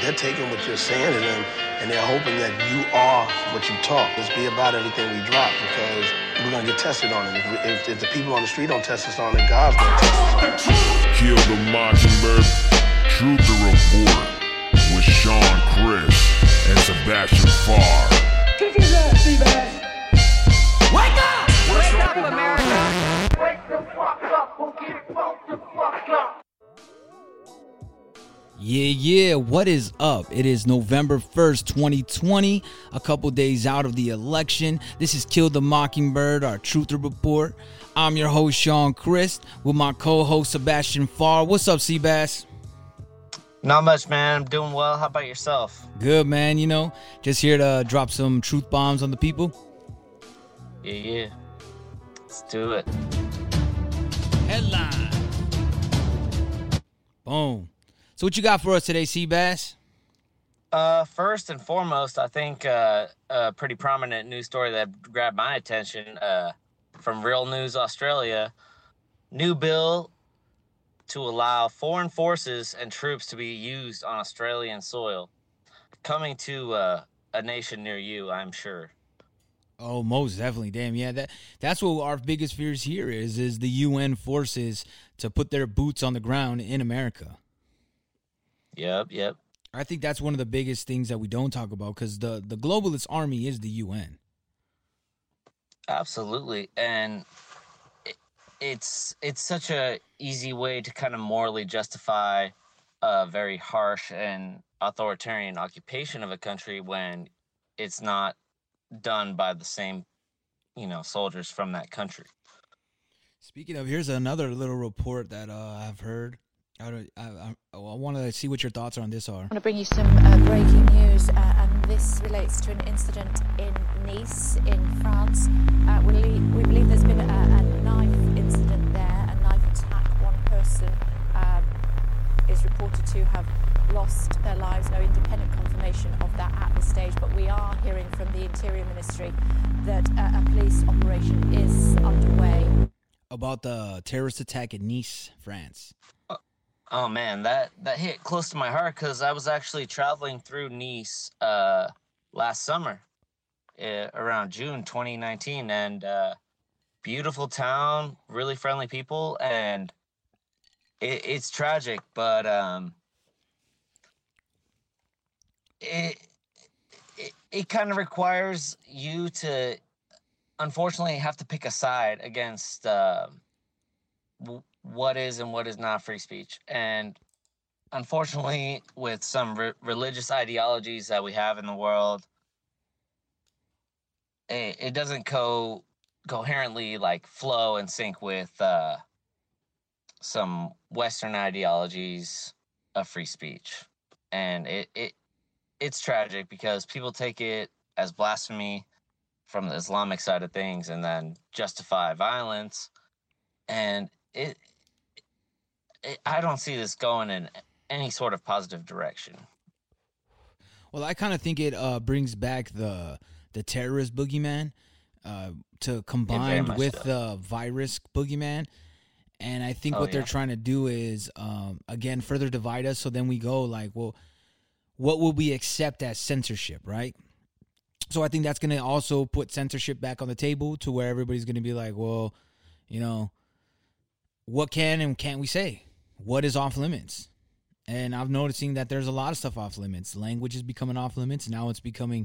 they're taking what you're saying to them, and they're hoping that you are what you talk. Let's be about everything we drop, because we're going to get tested on it. If the people on the street don't test us on it, God's going to test us on it. Kill the Mockingbird, Truth to Report, with Sean Chris and Sebastian Farr. Kick his ass, Seabass! Wake up! Wake up, America! Wake the fuck up, we'll get fucked the fuck up! Yeah, what is up? It is November 1st, 2020, a couple days out of the election. This is Kill the Mockingbird, our Truth Report. I'm your host, Sean Chris, with my co-host, Sebastian Farr. What's up, Seabass? Not much, man. I'm doing well. How about yourself? Good, man. You know, just here to drop some truth bombs on the people. Yeah. Let's do it. Headline. Boom. So what you got for us today, Seabass? First and foremost, I think a pretty prominent news story that grabbed my attention from Real News Australia. New bill to allow foreign forces and troops to be used on Australian soil. Coming to a nation near you, I'm sure. Oh, most definitely. Damn, yeah. That's what our biggest fears here is the UN forces to put their boots on the ground in America. Yep. I think that's one of the biggest things that we don't talk about, because the globalist army is the UN. Absolutely. And it's such a easy way to kind of morally justify a very harsh and authoritarian occupation of a country when it's not done by the same, soldiers from that country. Speaking of, here's another little report that I've heard. I want to see what your thoughts on this are. I want to bring you some breaking news, and this relates to an incident in Nice, in France. We believe there's been a knife incident there, a knife attack. One person is reported to have lost their lives. No independent confirmation of that at this stage, but we are hearing from the Interior Ministry that a police operation is underway. About the terrorist attack in Nice, France. Oh man, that hit close to my heart, because I was actually traveling through Nice last summer, around June 2019, and beautiful town, really friendly people, and it's tragic, but it kind of requires you to, unfortunately, have to pick a side against what is and what is not free speech. And unfortunately, with some religious ideologies that we have in the world, it doesn't coherently flow and sync with some Western ideologies of free speech. And it's tragic, because people take it as blasphemy from the Islamic side of things and then justify violence. And I don't see this going in any sort of positive direction. Well, I kind of think it brings back the terrorist boogeyman to combine with the virus boogeyman. And I think what they're trying to do is, again, further divide us. So then we go well, what will we accept as censorship, right? So I think that's going to also put censorship back on the table, to where everybody's going to be like, well, what can and can't we say? What is off limits? And I'm noticing that there's a lot of stuff off limits. Language is becoming off limits. Now it's becoming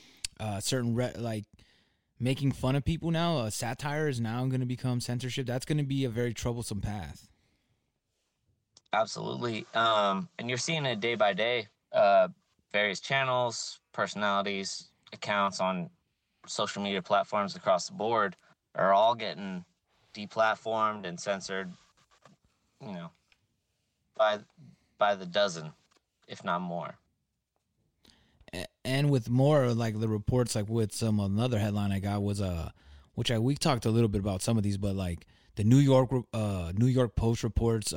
making fun of people now. Satire is now going to become censorship. That's going to be a very troublesome path. Absolutely. And you're seeing it day by day. Various channels, personalities, accounts on social media platforms across the board are all getting deplatformed and censored, by the dozen, if not more. And with more the reports, with another headline I got was we talked a little bit about some of these, but the New York Post reports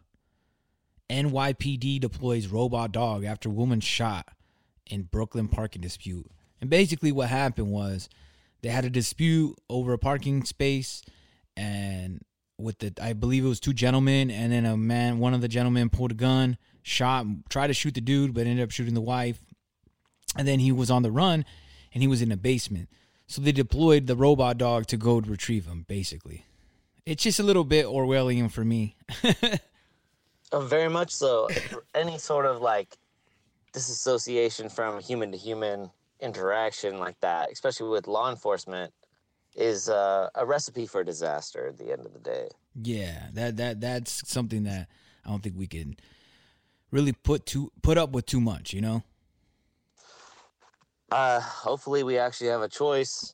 NYPD deploys robot dog after woman shot in Brooklyn parking dispute. And basically what happened was they had a dispute over a parking space, and I believe it was two gentlemen, and then one of the gentlemen pulled a gun, tried to shoot the dude, but ended up shooting the wife. And then he was on the run, and he was in a basement. So they deployed the robot dog to go retrieve him, basically. It's just a little bit Orwellian for me. Very much so. Any sort of like disassociation from human to human interaction like that, especially with law enforcement, is a recipe for disaster at the end of the day. Yeah, that's something that I don't think we can really put up with too much, you know? Hopefully we actually have a choice.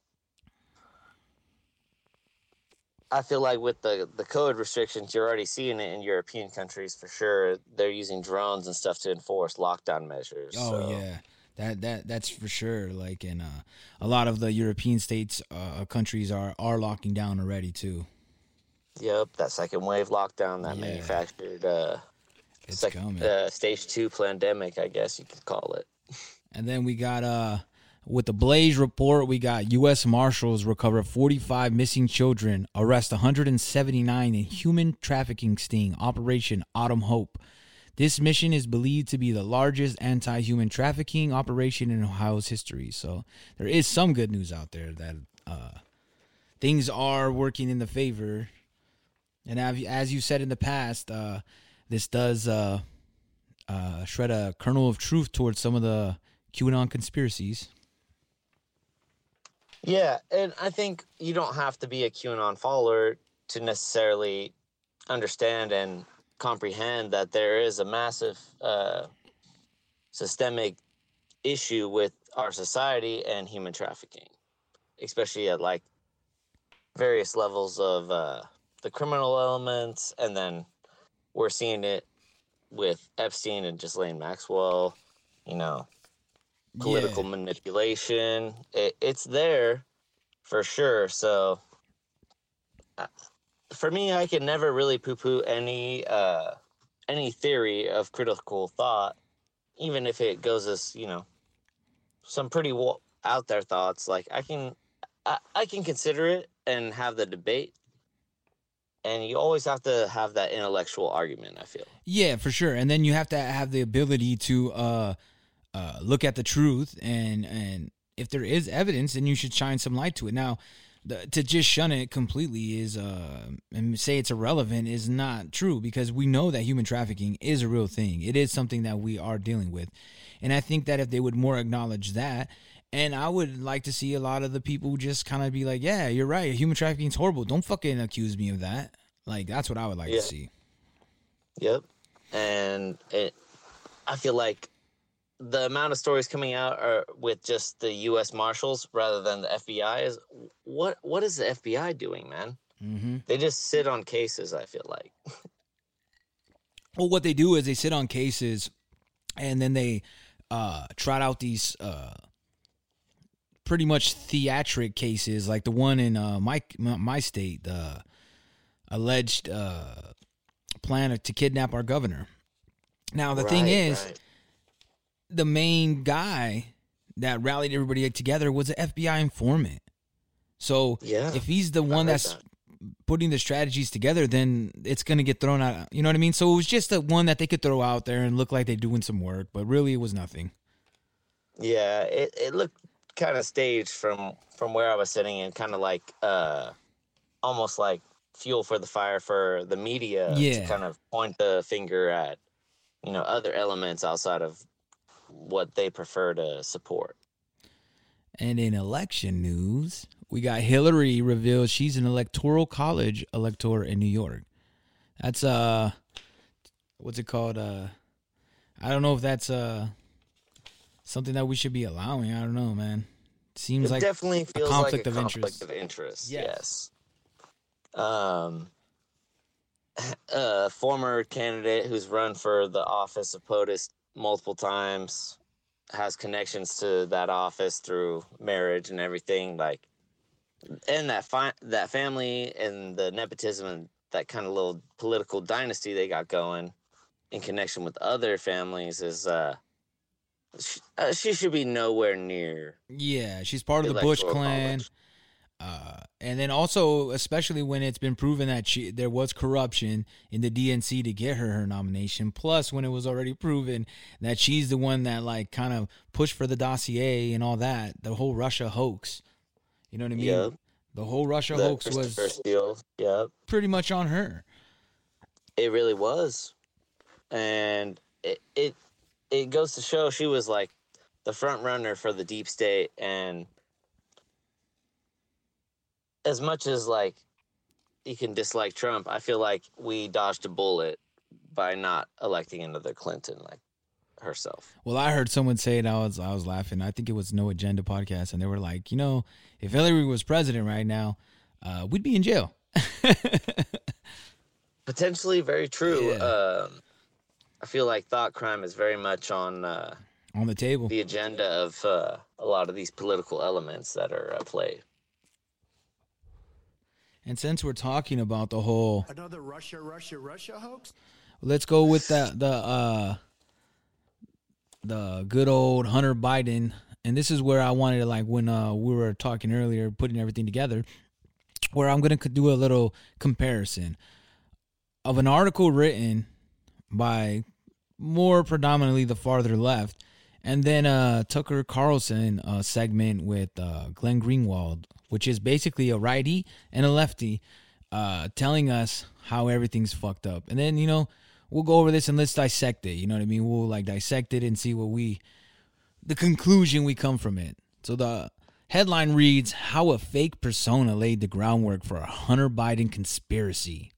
I feel like with the COVID restrictions, you're already seeing it in European countries for sure. They're using drones and stuff to enforce lockdown measures. Oh, so. Yeah. That's for sure. Like in a lot of the European states, countries are locking down already too. Yep, that second wave lockdown that manufactured stage 2 pandemic, I guess you could call it. And then we got with the Blaze report, we got U.S. Marshals recover 45 missing children, arrest 179 in human trafficking sting, Operation Autumn Hope. This mission is believed to be the largest anti-human trafficking operation in Ohio's history. So there is some good news out there that things are working in the favor. And as you said in the past, this does shred a kernel of truth towards some of the QAnon conspiracies. Yeah, and I think you don't have to be a QAnon follower to necessarily understand and comprehend that there is a massive systemic issue with our society and human trafficking, especially at like various levels of the criminal elements, and then we're seeing it with Epstein and Ghislaine Maxwell, you know, political manipulation. It's there for sure. So for me, I can never really poo-poo any theory of critical thought, even if it goes as, you know, some pretty out there thoughts. Like I can consider it and have the debate. And you always have to have that intellectual argument, I feel. Yeah, for sure. And then you have to have the ability to look at the truth, and if there is evidence, then you should shine some light to it. Now, to just shun it completely is and say it's irrelevant is not true, because we know that human trafficking is a real thing. It is something that we are dealing with. And I think that if they would more acknowledge that, and I would like to see a lot of the people just kind of be like, yeah, you're right, human trafficking is horrible. Don't fucking accuse me of that. Like, that's what I would like to see. Yep. And I feel like the amount of stories coming out are with just the U.S. Marshals rather than the FBI is, what is the FBI doing, man? Mm-hmm. They just sit on cases, I feel like. Well, what they do is they sit on cases, and then they trot out these pretty much theatric cases, like the one in my state, the alleged plan to kidnap our governor. Now, the thing is, the main guy that rallied everybody together was an FBI informant. So if he's the one that's putting the strategies together, then it's going to get thrown out. You know what I mean? So it was just the one that they could throw out there and look like they're doing some work, but really it was nothing. Yeah, it looked kind of staged from where I was sitting, and kind of like almost like fuel for the fire for the media to kind of point the finger at, you know, other elements outside of what they prefer to support. And in election news, we got Hillary revealed she's an electoral college elector in New York. That's what's it called? I don't know if that's something that we should be allowing. I don't know, man. It seems like definitely feels a conflict like a of conflict interest. of interest. Yes. Former candidate who's run for the office of POTUS multiple times, has connections to that office through marriage and everything, like, and that family and the nepotism and that kind of little political dynasty they got going in connection with other families is she should be nowhere near. Yeah, she's part of the Bush clan. And then also, especially when it's been proven that there was corruption in the DNC to get her nomination, plus when it was already proven that she's the one that like kind of pushed for the dossier and all that, the whole Russia hoax. You know what I mean? Yep. The whole Russia hoax was pretty much on her. It really was. And it goes to show she was like the front runner for the deep state. And as much as like you can dislike Trump, I feel like we dodged a bullet by not electing another Clinton like herself. Well, I heard someone say it. I was laughing. I think it was No Agenda podcast, and they were like, if Hillary was president right now, we'd be in jail. Potentially very true. Yeah. I feel like thought crime is very much on the table, the agenda of a lot of these political elements that are at play. And since we're talking about the whole another Russia hoax, let's go with the good old Hunter Biden. And this is where I wanted to, like, when we were talking earlier, putting everything together, where I'm going to do a little comparison of an article written by more predominantly the farther left, and then Tucker Carlson segment with Glenn Greenwald, which is basically a righty and a lefty telling us how everything's fucked up. And then, we'll go over this and let's dissect it. You know what I mean? We'll like dissect it and see the conclusion we come from it. So the headline reads, "How a Fake Persona Laid the Groundwork for a Hunter Biden Conspiracy,"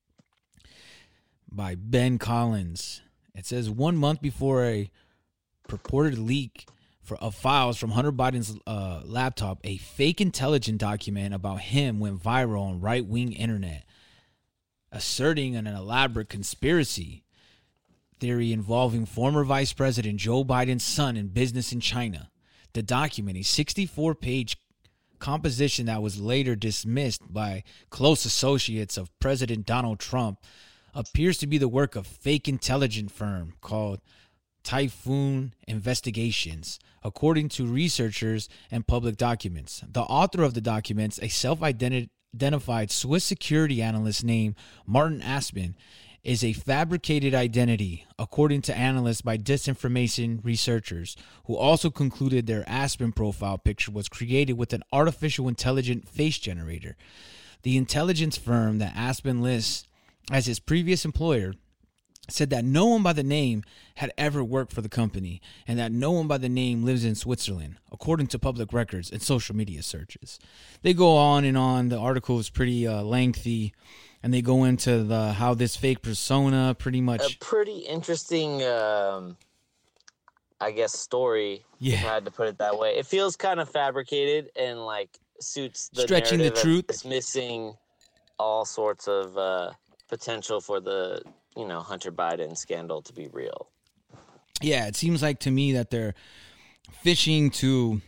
by Ben Collins. It says 1 month before a purported leak of files from Hunter Biden's laptop, a fake intelligence document about him went viral on right-wing internet, asserting an elaborate conspiracy theory involving former Vice President Joe Biden's son in business in China. The document, a 64-page composition that was later dismissed by close associates of President Donald Trump, appears to be the work of a fake intelligence firm called Typhoon Investigations, according to researchers and public documents. The author of the documents, a self-identified Swiss security analyst named Martin Aspen, is a fabricated identity, according to analysts by disinformation researchers, who also concluded their Aspen profile picture was created with an artificial intelligent face generator. The intelligence firm that Aspen lists as his previous employer said that no one by the name had ever worked for the company and that no one by the name lives in Switzerland, according to public records and social media searches. They go on and on. The article is pretty lengthy, and they go into how this fake persona pretty much... A pretty interesting, I guess, story, if I had to put it that way. It feels kind of fabricated and, like, suits the stretching the truth. It's missing all sorts of potential for the... Hunter Biden scandal to be real. Yeah, it seems like to me that they're fishing to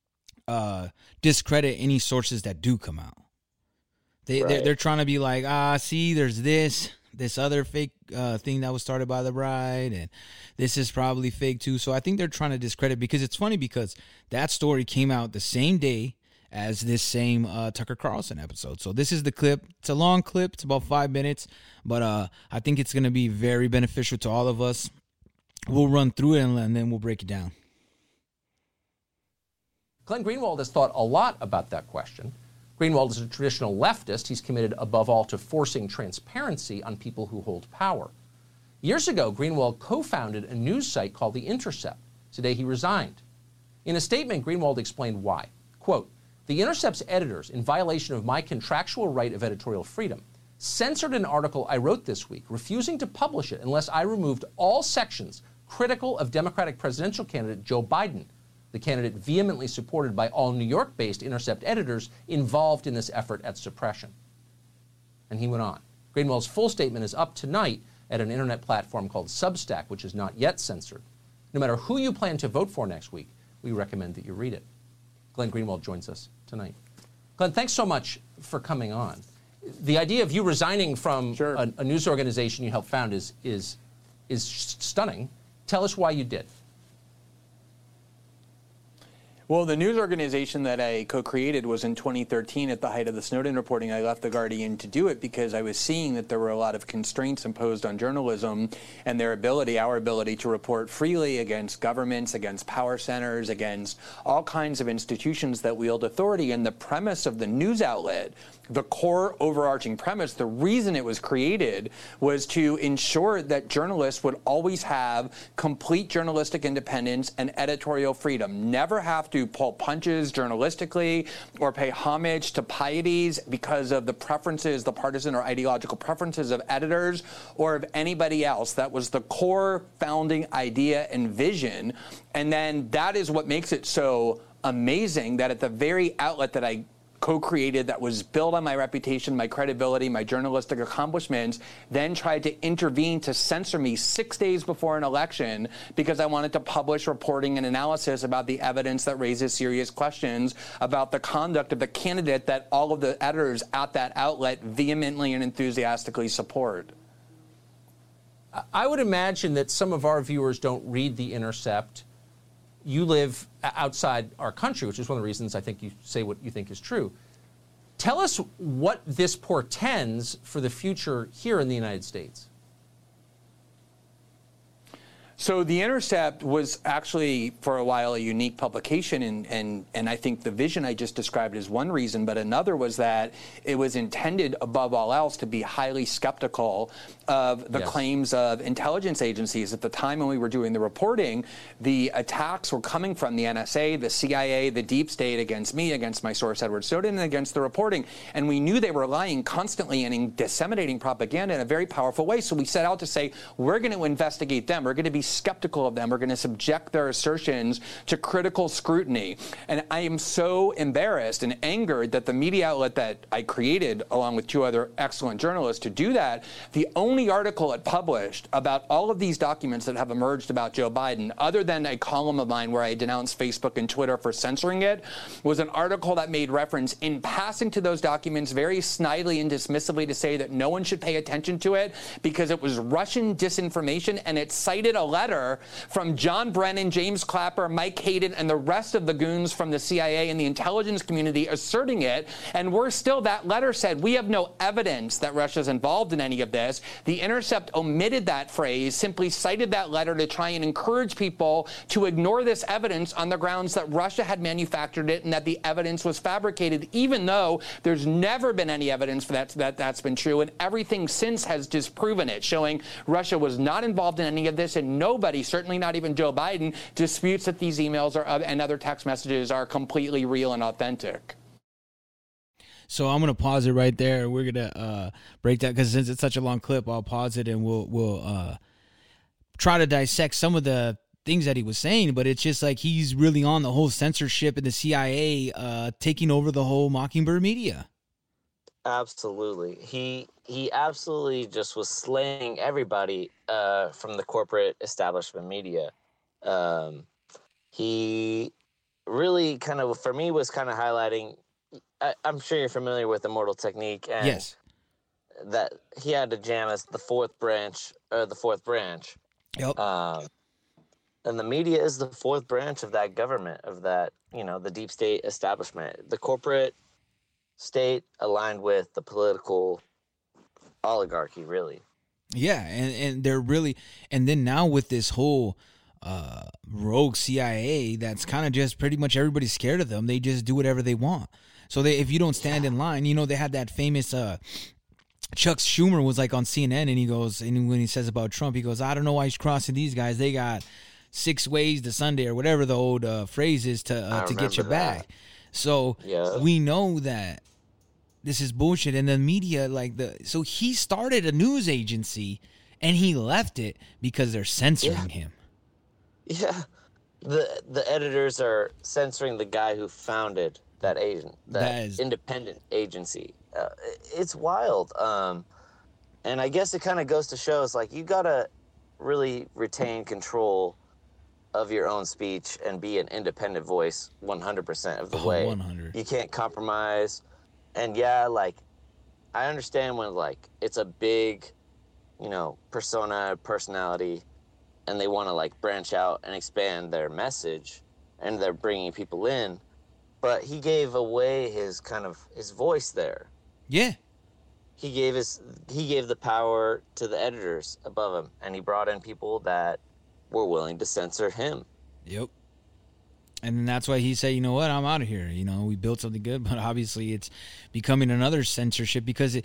discredit any sources that do come out. They're trying to be like, see, there's this other fake thing that was started by the bride, and this is probably fake too. So I think they're trying to discredit, because it's funny because that story came out the same day as this same Tucker Carlson episode. So this is the clip. It's a long clip. It's about 5 minutes, but I think it's going to be very beneficial to all of us. We'll run through it and then we'll break it down. Glenn Greenwald has thought a lot about that question. Greenwald is a traditional leftist. He's committed above all to forcing transparency on people who hold power. Years ago, Greenwald co-founded a news site called The Intercept. Today he resigned. In a statement, Greenwald explained why. Quote, "The Intercept's editors, in violation of my contractual right of editorial freedom, censored an article I wrote this week, refusing to publish it unless I removed all sections critical of Democratic presidential candidate Joe Biden, the candidate vehemently supported by all New York-based Intercept editors involved in this effort at suppression." And he went on. Greenwald's full statement is up tonight at an internet platform called Substack, which is not yet censored. No matter who you plan to vote for next week, we recommend that you read it. Glenn Greenwald joins us tonight. Glenn, thanks so much for coming on. The idea of you resigning from a news organization you helped found is stunning. Tell us why you did. Well, the news organization that I co-created was in 2013 at the height of the Snowden reporting. I left The Guardian to do it because I was seeing that there were a lot of constraints imposed on journalism and our ability to report freely against governments, against power centers, against all kinds of institutions that wield authority. And the premise of the news outlet, the core overarching premise, the reason it was created was to ensure that journalists would always have complete journalistic independence and editorial freedom, never have to pull punches journalistically or pay homage to pieties because of the preferences, the partisan or ideological preferences of editors or of anybody else. That was the core founding idea and vision. And then that is what makes it so amazing that at the very outlet that I co-created, that was built on my reputation, my credibility, my journalistic accomplishments, then tried to intervene to censor me 6 days before an election because I wanted to publish reporting and analysis about the evidence that raises serious questions about the conduct of the candidate that all of the editors at that outlet vehemently and enthusiastically support. I would imagine that some of our viewers don't read The Intercept. You live outside our country, which is one of the reasons I think you say what you think is true. Tell us what this portends for the future here in the United States. So The Intercept was actually, for a while, a unique publication, and I think the vision I just described is one reason, but another was that it was intended, above all else, to be highly skeptical of the claims of intelligence agencies. At the time when we were doing the reporting, the attacks were coming from the NSA, the CIA, the deep state against me, against my source, Edward Snowden, and against the reporting. And we knew they were lying constantly and disseminating propaganda in a very powerful way. So we set out to say, we're going to investigate them. We're going to be skeptical of them. We're going to subject their assertions to critical scrutiny. And I am so embarrassed and angered that the media outlet that I created, along with two other excellent journalists, to do that, the only article it published about all of these documents that have emerged about Joe Biden, other than a column of mine where I denounced Facebook and Twitter for censoring it, was an article that made reference in passing to those documents very snidely and dismissively to say that no one should pay attention to it because it was Russian disinformation, and it cited a letter from John Brennan, James Clapper, Mike Hayden, and the rest of the goons from the CIA and the intelligence community asserting it. And worse still, that letter said, we have no evidence that Russia's involved in any of this. The Intercept omitted that phrase, simply cited that letter to try and encourage people to ignore this evidence on the grounds that Russia had manufactured it and that the evidence was fabricated, even though there's never been any evidence for that's been true. And everything since has disproven it, showing Russia was not involved in any of this, and nobody, certainly not even Joe Biden, disputes that these emails and other text messages are completely real and authentic. So I'm going to pause it right there. We're going to break that because since it's such a long clip, I'll pause it and we'll try to dissect some of the things that he was saying. But it's just like he's really on the whole censorship and the CIA taking over the whole Mockingbird media. Absolutely. He absolutely just was slaying everybody from the corporate establishment media. He really kind of, for me, was kind of highlighting, I'm sure you're familiar with Immortal Technique. And yes. That he had to jam as the fourth branch. Yep. And the media is the fourth branch of that government, of that, the deep state establishment. The corporate state aligned with the political oligarchy, really. Yeah, and they're really, and then now with this whole rogue CIA, that's kind of just pretty much everybody's scared of them. They just do whatever they want. So if you don't stand in line, they had that famous Chuck Schumer was like on CNN, and he goes, and when he says about Trump, he goes, I don't know why he's crossing these guys. They got 6 ways to Sunday, or whatever the old phrase is to get your back. So we know that this is bullshit, and the media, so he started a news agency, and he left it because they're censoring him. Yeah, the editors are censoring the guy who founded that independent agency. It's wild. And I guess it kind of goes to show, it's like you gotta really retain control of your own speech and be an independent voice 100% of the way. 100. You can't compromise. And I understand when it's a big, personality, and they want to branch out and expand their message. and they're bringing people in. But he gave away his voice there. Yeah. He gave the power to the editors above him, and he brought in people that were willing to censor him. Yep. And that's why he said, you know what, I'm out of here. You know, we built something good, but obviously it's becoming another censorship because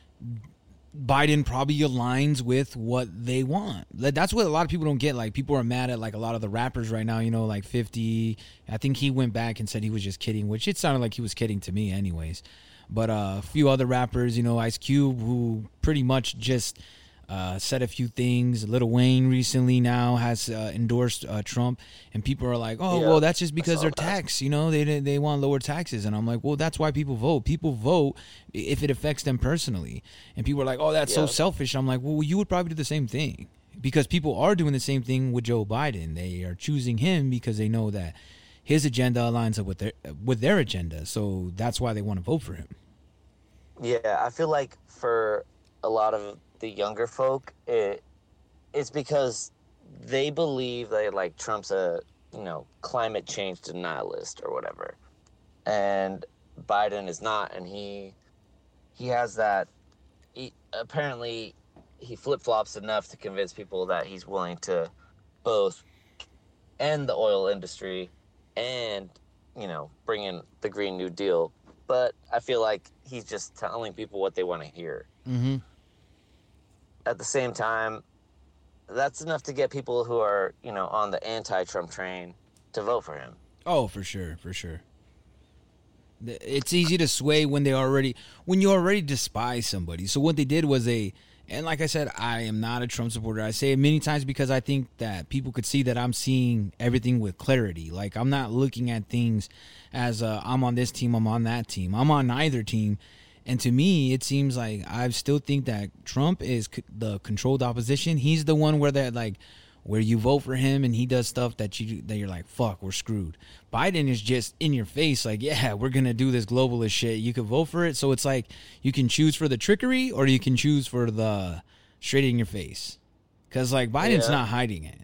Biden probably aligns with what they want. That's what a lot of people don't get. Like, people are mad at, like, a lot of the rappers right now, you know, like 50. I think he went back and said he was just kidding, which it sounded like he was kidding to me anyways. But a few other rappers, you know, Ice Cube, who pretty much just said a few things. Lil Wayne recently now has endorsed Trump, and people are like, "Oh, well, that's just because they're taxed. You know, they want lower taxes." And I'm like, "Well, that's why people vote. People vote if it affects them personally." And people are like, "Oh, that's so selfish." I'm like, "Well, you would probably do the same thing because people are doing the same thing with Joe Biden. They are choosing him because they know that his agenda aligns up with their agenda. So that's why they want to vote for him." Yeah, I feel like for a lot of the younger folk, it's because they believe that, like, Trump's a, you know, climate change denialist or whatever, and Biden is not, and he has that. Apparently he flip-flops enough to convince people that he's willing to both end the oil industry and, you know, bring in the Green New Deal. But I feel like he's just telling people what they want to hear. Mm-hmm. At the same time, that's enough to get people who are, you know, on the anti-Trump train to vote for him. Oh, for sure, for sure. It's easy to sway when you already despise somebody. So what they did was and like I said, I am not a Trump supporter. I say it many times because I think that people could see that I'm seeing everything with clarity. Like, I'm not looking at things as I'm on this team, I'm on that team. I'm on neither team. And to me, it seems like I still think that Trump is the controlled opposition. He's the one where you vote for him and he does stuff that you're like, fuck, we're screwed. Biden is just in your face, like, yeah, we're going to do this globalist shit. You can vote for it. So it's like you can choose for the trickery or you can choose for the straight in your face. Because, like, Biden's not hiding it.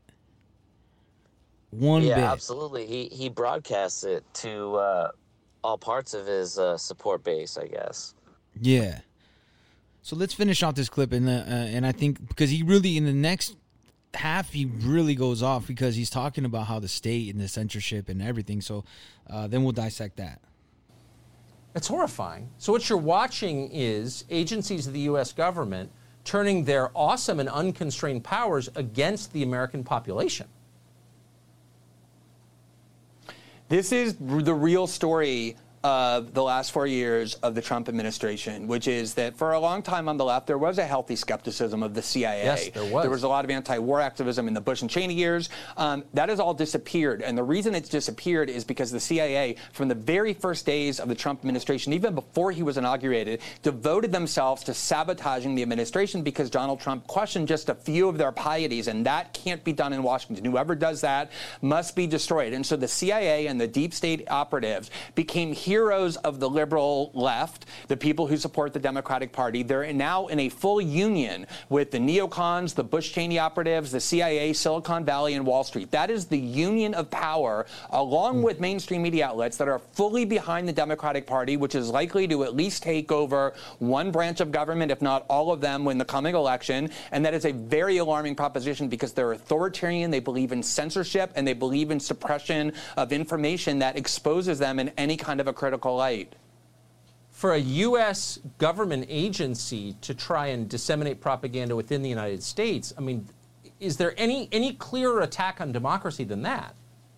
One bit. Yeah, absolutely. He broadcasts it to all parts of his support base, I guess. Yeah. So let's finish off this clip, and I think because he really, in the next half, he really goes off because he's talking about how the state and the censorship and everything. So then we'll dissect that. It's horrifying. So what you're watching is agencies of the U.S. government turning their awesome and unconstrained powers against the American population. This is the real story of the last 4 years of the Trump administration, which is that for a long time on the left, there was a healthy skepticism of the CIA. Yes, there was. There was a lot of anti-war activism in the Bush and Cheney years. That has all disappeared. And the reason it's disappeared is because the CIA, from the very first days of the Trump administration, even before he was inaugurated, devoted themselves to sabotaging the administration because Donald Trump questioned just a few of their pieties, and that can't be done in Washington. Whoever does that must be destroyed. And so the CIA and the deep state operatives became heroes of the liberal left, the people who support the Democratic Party. They're now in a full union with the neocons, the Bush-Cheney operatives, the CIA, Silicon Valley, and Wall Street. That is the union of power, along with mainstream media outlets that are fully behind the Democratic Party, which is likely to at least take over one branch of government, if not all of them, in the coming election. And that is a very alarming proposition because they're authoritarian, they believe in censorship, and they believe in suppression of information that exposes them in any kind of a critical light. For a U.S. government agency to try and disseminate propaganda within the United States, I mean, is there any clearer attack on democracy than that?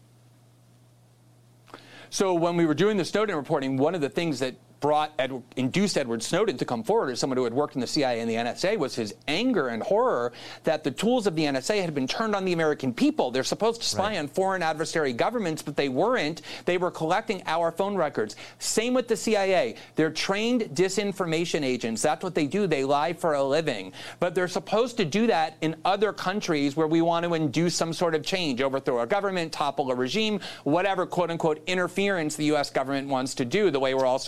So when we were doing the Snowden reporting, one of the things that induced Edward Snowden to come forward as someone who had worked in the CIA and the NSA was his anger and horror that the tools of the NSA had been turned on the American people. They're supposed to spy on foreign adversary governments, but they weren't. They were collecting our phone records. Same with the CIA. They're trained disinformation agents. That's what they do. They lie for a living. But they're supposed to do that in other countries where we want to induce some sort of change, overthrow a government, topple a regime, whatever quote-unquote interference the U.S. government wants to do, the way we're also upset that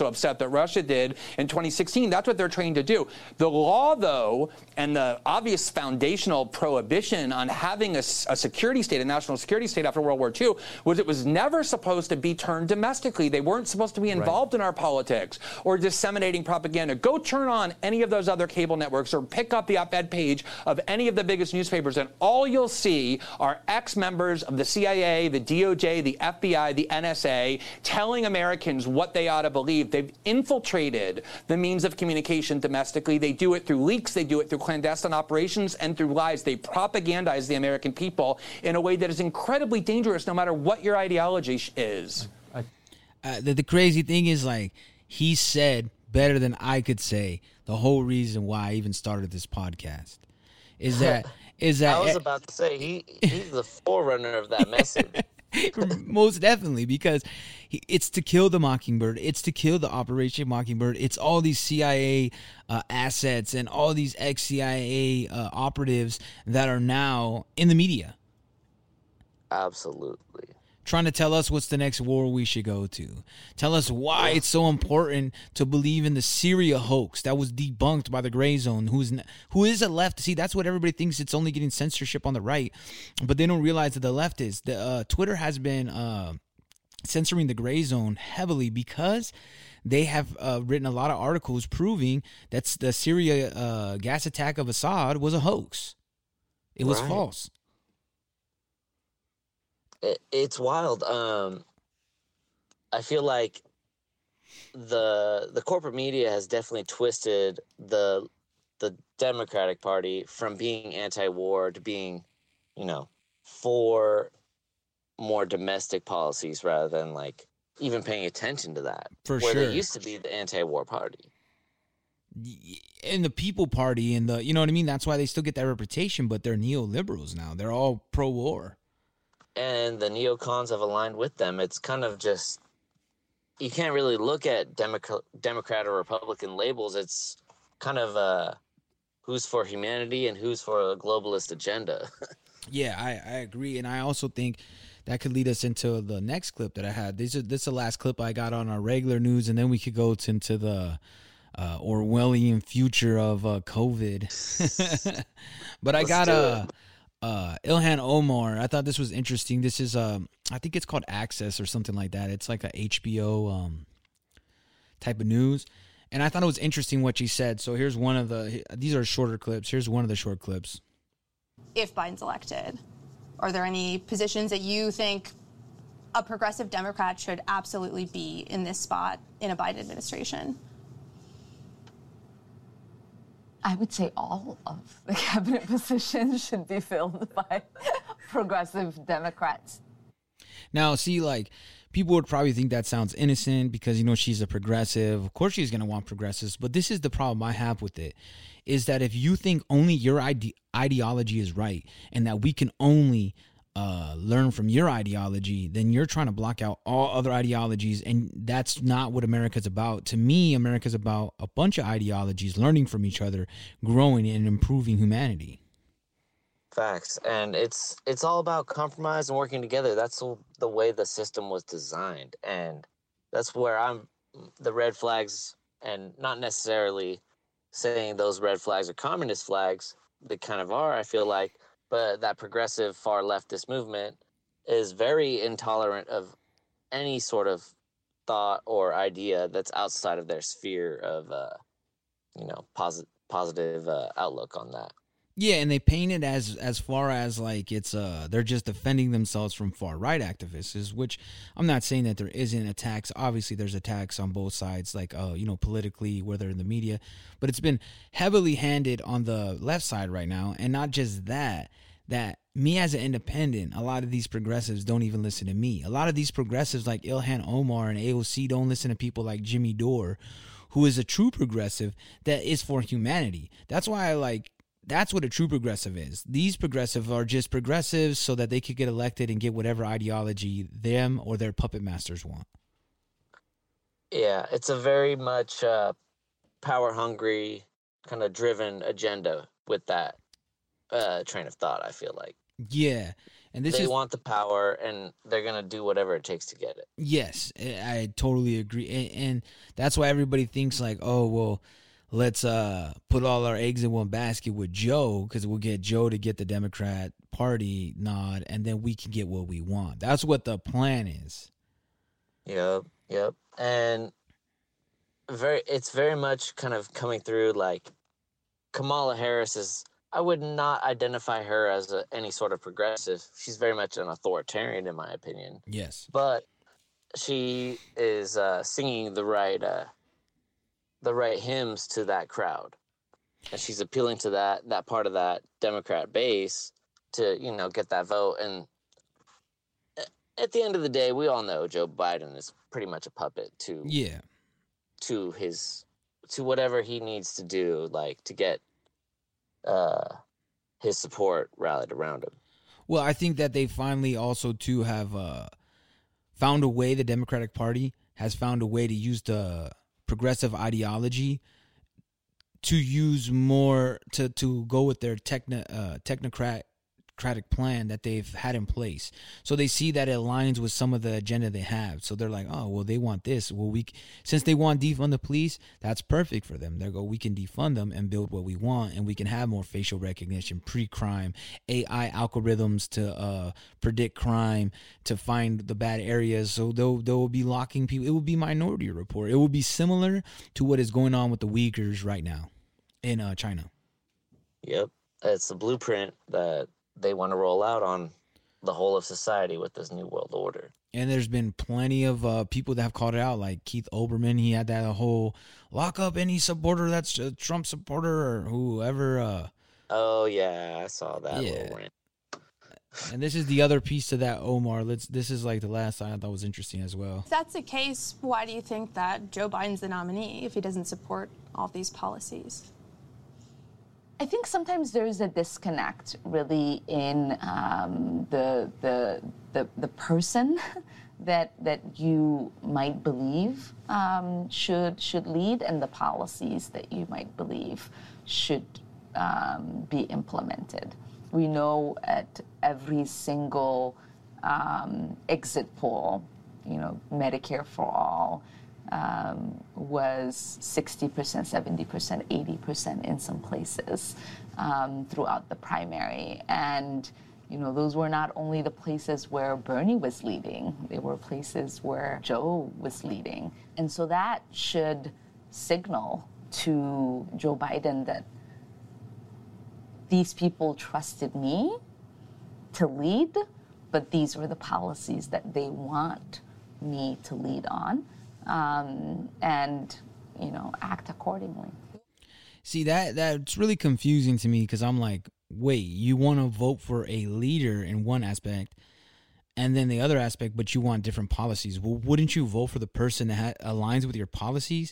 that Russia did in 2016. That's what they're trying to do. The law, though, and the obvious foundational prohibition on having a security state, a national security state after World War II, was it was never supposed to be turned domestically. They weren't supposed to be involved in our politics or disseminating propaganda. Go turn on any of those other cable networks or pick up the op-ed page of any of the biggest newspapers, and all you'll see are ex-members of the CIA, the DOJ, the FBI, the NSA telling Americans what they ought to believe. They've infiltrated the means of communication domestically. They do it through leaks. They do it through clandestine operations and through lies. They propagandize the American people in a way that is incredibly dangerous no matter what your ideology is. The crazy thing is, like, he said better than I could say the whole reason why I even started this podcast. Is that I was about to say he's the forerunner of that message. Most definitely, because it's to kill the Mockingbird. It's to kill the Operation Mockingbird. It's all these CIA assets and all these ex-CIA operatives that are now in the media. Absolutely. Trying to tell us what's the next war we should go to. Tell us why it's so important to believe in the Syria hoax that was debunked by the Gray Zone, who is a left. See, that's what everybody thinks. It's only getting censorship on the right, but they don't realize that the left is. Twitter has been censoring the Gray Zone heavily because they have written a lot of articles proving that the Syria gas attack of Assad was a hoax. It was false. It's wild. I feel like the corporate media has definitely twisted the Democratic Party from being anti-war to being, for more domestic policies rather than like even paying attention to that. For where sure. they used to be the anti-war party. And the People Party and you know what I mean? That's why they still get that reputation, but they're neoliberals now. They're all pro-war. And the neocons have aligned with them. It's kind of just, you can't really look at Democrat or Republican labels. It's kind of who's for humanity and who's for a globalist agenda. Yeah, I agree. And I also think that could lead us into the next clip that I had. This is the last clip I got on our regular news, and then we could go into the Orwellian future of COVID. But I got Ilhan Omar. I thought this was interesting. This is I think it's called Access or something like that. It's like a HBO type of news, and I thought it was interesting what she said. So here's one of these are shorter clips. Here's one of the short clips. If Biden's elected, are there any positions that you think a progressive Democrat should absolutely be in this spot in a Biden administration? I would say all of the cabinet positions should be filled by progressive Democrats. Now, see, like, people would probably think that sounds innocent because, she's a progressive. Of course she's going to want progressives. But this is the problem I have with it, is that if you think only your ideology is right and that we can only learn from your ideology, then you're trying to block out all other ideologies, and that's not what America's about. To me, America's about a bunch of ideologies, learning from each other, growing and improving humanity. Facts. And it's all about compromise and working together. That's the way the system was designed. And that's where the red flags, and not necessarily saying those red flags are communist flags. They kind of are, I feel like. But that progressive far leftist movement is very intolerant of any sort of thought or idea that's outside of their sphere of, positive outlook on that. Yeah, and they paint it as far as like it's they're just defending themselves from far right activists, which I'm not saying that there isn't attacks. Obviously, there's attacks on both sides, like politically, whether in the media, but it's been heavily handed on the left side right now, and not just that. That me as an independent, a lot of these progressives don't even listen to me. A lot of these progressives like Ilhan Omar and AOC don't listen to people like Jimmy Dore, who is a true progressive that is for humanity. That's why that's what a true progressive is. These progressives are just progressives so that they could get elected and get whatever ideology them or their puppet masters want. Yeah, it's a very much power-hungry, kind of driven agenda with that train of thought, I feel like. Yeah, And they want the power, and they're going to do whatever it takes to get it. Yes, I totally agree. And that's why everybody thinks like, oh, well, let's put all our eggs in one basket with Joe, because we'll get Joe to get the Democrat Party nod, and then we can get what we want. That's what the plan is. Yep. And it's very much kind of coming through, like Kamala Harris is, I would not identify her as any sort of progressive. She's very much an authoritarian, in my opinion. Yes. But she is singing the right hymns to that crowd. And she's appealing to that part of that Democrat base to, get that vote. And at the end of the day, we all know Joe Biden is pretty much a puppet to whatever he needs to do, like to get his support rallied around him. Well, I think that they finally also too have found a way. The Democratic Party has found a way to use the progressive ideology to use more to go with their technocratic plan that they've had in place. So they see that it aligns with some of the agenda they have. So they're like, oh, well, they want this. Well, since they want defund the police, that's perfect for them. They go, we can defund them and build what we want, and we can have more facial recognition, pre-crime, AI algorithms to predict crime, to find the bad areas. So they'll be locking people. It will be Minority Report. It will be similar to what is going on with the Uyghurs right now in China. Yep. It's the blueprint that they want to roll out on the whole of society with this new world order. And there's been plenty of people that have called it out, like Keith Olbermann. He had that whole lock up any supporter that's a Trump supporter or whoever. Oh, yeah, I saw that little rant. And this is the other piece to that, Omar. This is like the last I thought was interesting as well. If that's the case, why do you think that Joe Biden's the nominee if he doesn't support all these policies? I think sometimes there is a disconnect, really, in the person that you might believe should lead, and the policies that you might believe should be implemented. We know at every single exit poll, Medicare for all was 60%, 70%, 80% in some places throughout the primary. And, those were not only the places where Bernie was leading, they were places where Joe was leading. And so that should signal to Joe Biden that these people trusted me to lead, but these were the policies that they want me to lead on. And act accordingly. See, that's really confusing to me, because I'm like, wait, you want to vote for a leader in one aspect, and then the other aspect, but you want different policies. Well, wouldn't you vote for the person that aligns with your policies?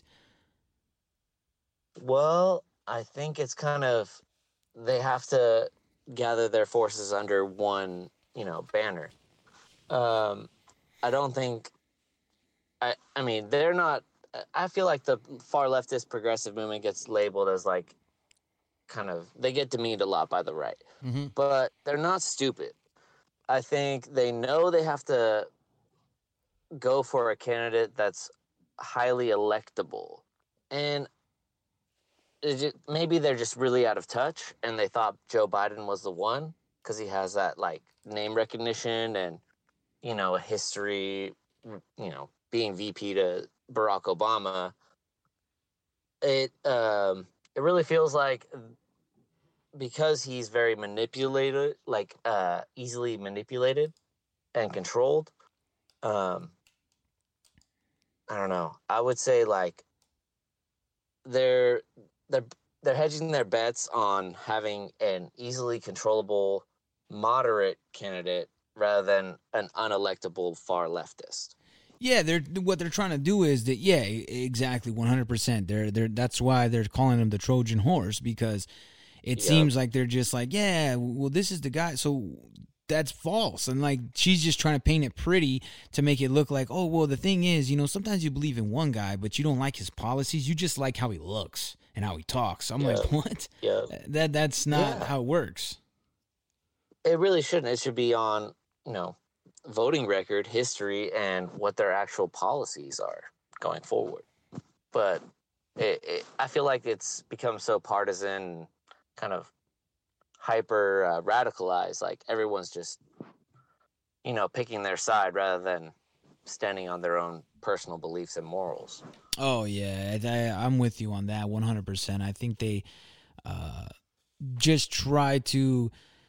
Well, I think it's kind of, they have to gather their forces under one, banner. I don't think, I mean, they're not, I feel like the far leftist progressive movement gets labeled as like, kind of, they get demeaned a lot by the right. Mm-hmm. But they're not stupid. I think they know they have to go for a candidate that's highly electable. And maybe they're just really out of touch, and they thought Joe Biden was the one because he has that, like, name recognition and, a history, being VP to Barack Obama. It really feels like, because he's very manipulated, like easily manipulated and controlled. I don't know. I would say like they're hedging their bets on having an easily controllable moderate candidate rather than an unelectable far leftist. Yeah, what they're trying to do is that, yeah, exactly, 100%. That's why they're calling him the Trojan horse, because it seems like they're just like, yeah, well, this is the guy. So that's false. And like, she's just trying to paint it pretty to make it look like, oh, well, the thing is, sometimes you believe in one guy, but you don't like his policies. You just like how he looks and how he talks. I'm like, what? Yeah. That's not how it works. It really shouldn't. It should be on voting record, history, and what their actual policies are going forward. But I feel like it's become so partisan, kind of hyper radicalized. Like everyone's just, picking their side rather than standing on their own personal beliefs and morals. Oh, yeah. I'm with you on that 100%. I think they just try to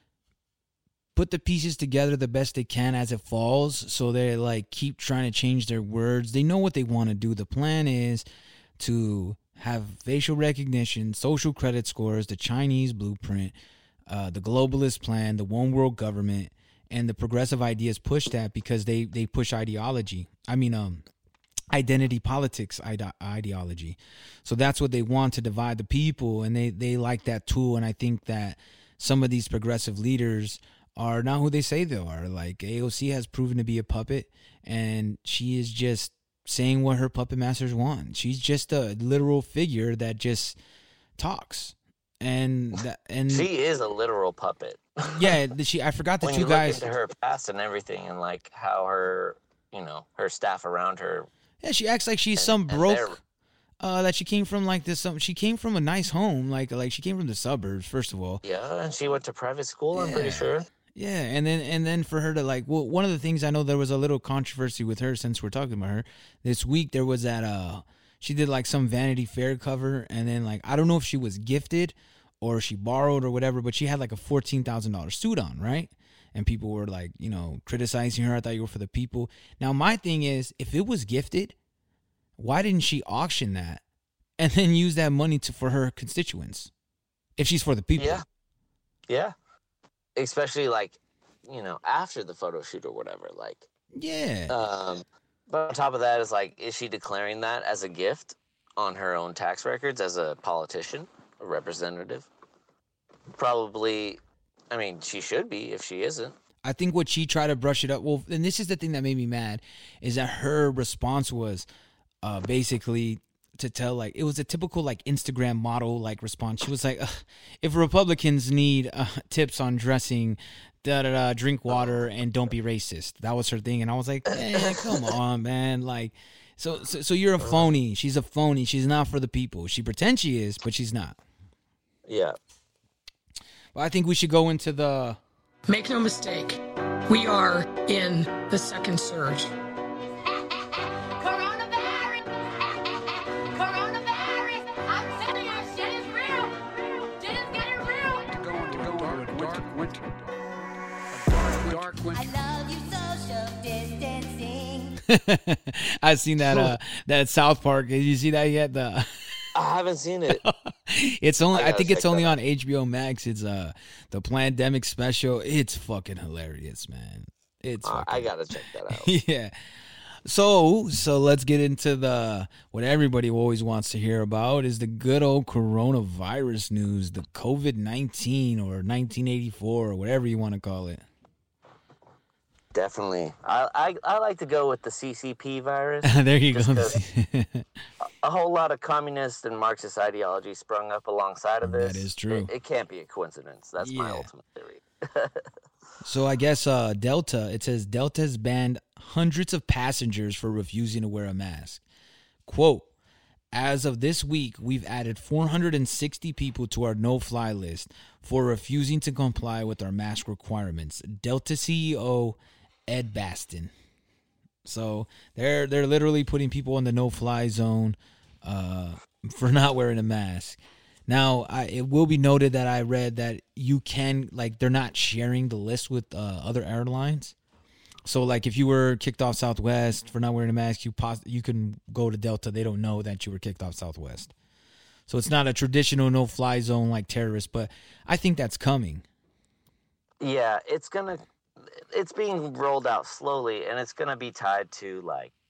put the pieces together the best they can as it falls. So they like keep trying to change their words. They know what they want to do. The plan is to have facial recognition, social credit scores, the Chinese blueprint, the globalist plan, the one world government, and the progressive ideas push that because they push ideology. Identity politics ideology. So that's what they want, to divide the people, and they like that tool. And I think that some of these progressive leaders are not who they say they are. Like AOC has proven to be a puppet, and she is just saying what her puppet masters want. She's just a literal figure that just talks. And she is a literal puppet. Yeah, I forgot the two guys. Look into her past and everything, and like how her, her staff around her. Yeah, she acts like she's some broke. That she came from like this. She came from a nice home, like she came from the suburbs. First of all. Yeah, and she went to private school. I'm pretty sure. Yeah, and then for her to one of the things, I know there was a little controversy with her since we're talking about her this week. There was that she did like some Vanity Fair cover, and then I don't know if she was gifted or she borrowed or whatever, but she had like a $14,000 suit on, right? And people were like, criticizing her. I thought you were for the people. Now my thing is, if it was gifted, why didn't she auction that and then use that money for her constituents? If she's for the people. Yeah. Especially after the photo shoot or whatever. Yeah. But on top of that is she declaring that as a gift on her own tax records as a politician, a representative? Probably. I mean, she should be if she isn't. I think what she tried to brush it up. Well, and this is the thing that made me mad, is that her response was basically to tell it was a typical Instagram model response. She was like, if Republicans need tips on dressing, drink water and don't be racist. That was her thing. And I was like, come on, man. So you're a phony. She's a phony. She's not for the people. She pretends she is, but she's not. Yeah. Well, I think we should go into the... Make no mistake, we are in the second surge. I love you, social distancing. I've seen that South Park. Did you see that yet? I haven't seen it. It's only. I think it's only on HBO Max. It's the Plandemic special. It's fucking hilarious, man. It's. I gotta check that out. Yeah. So let's get into what everybody always wants to hear about is the good old coronavirus news, the COVID-19 or 1984 or whatever you want to call it. Definitely. I like to go with the CCP virus. There you go. A whole lot of communist and Marxist ideology sprung up alongside of this. That is true. It can't be a coincidence. That's my ultimate theory. So I guess Delta, it says Delta has banned hundreds of passengers for refusing to wear a mask. Quote, as of this week, we've added 460 people to our no-fly list for refusing to comply with our mask requirements. Delta CEO Ed Bastin. So they're literally putting people in the no-fly zone for not wearing a mask. Now, it will be noted that I read that you can, they're not sharing the list with other airlines. So, if you were kicked off Southwest for not wearing a mask, you can go to Delta. They don't know that you were kicked off Southwest. So it's not a traditional no-fly zone like terrorists, but I think that's coming. Yeah, it's being rolled out slowly, and it's going to be tied to,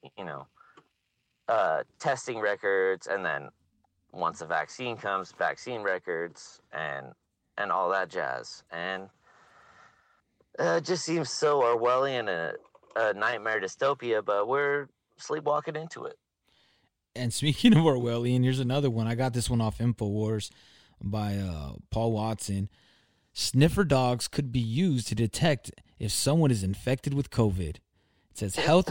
testing records, and then once a vaccine comes, vaccine records, and all that jazz. And it just seems so Orwellian, a nightmare dystopia, but we're sleepwalking into it. And speaking of Orwellian, here's another one. I got this one off InfoWars by Paul Watson. Sniffer dogs could be used to detect if someone is infected with COVID. It says Health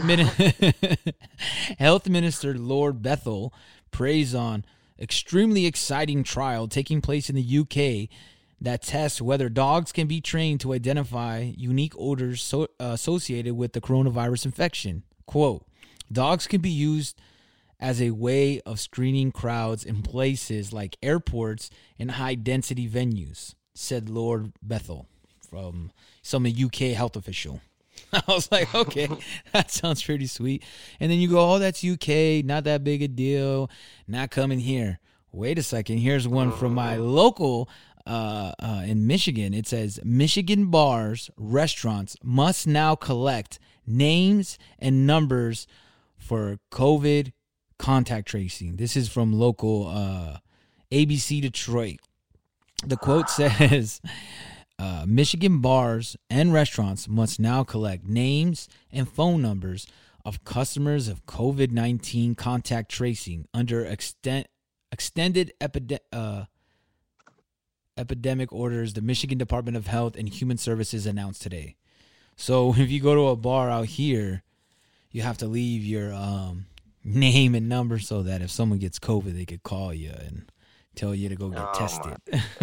Minister Lord Bethel preys on extremely exciting trial taking place in the UK that tests whether dogs can be trained to identify unique odors associated with the coronavirus infection. Quote, dogs can be used as a way of screening crowds in places like airports and high-density venues, said Lord Bethel from some UK health official. I was like, okay, that sounds pretty sweet. And then you go, oh, that's UK, not that big a deal, not coming here. Wait a second, here's one from my local in Michigan. It says, Michigan bars, restaurants must now collect names and numbers for COVID contact tracing. This is from local ABC Detroit. The quote says, Michigan bars and restaurants must now collect names and phone numbers of customers of COVID-19 contact tracing under extended epidemic orders the Michigan Department of Health and Human Services announced today. So if you go to a bar out here, you have to leave your name and number so that if someone gets COVID, they could call you and tell you to go get tested.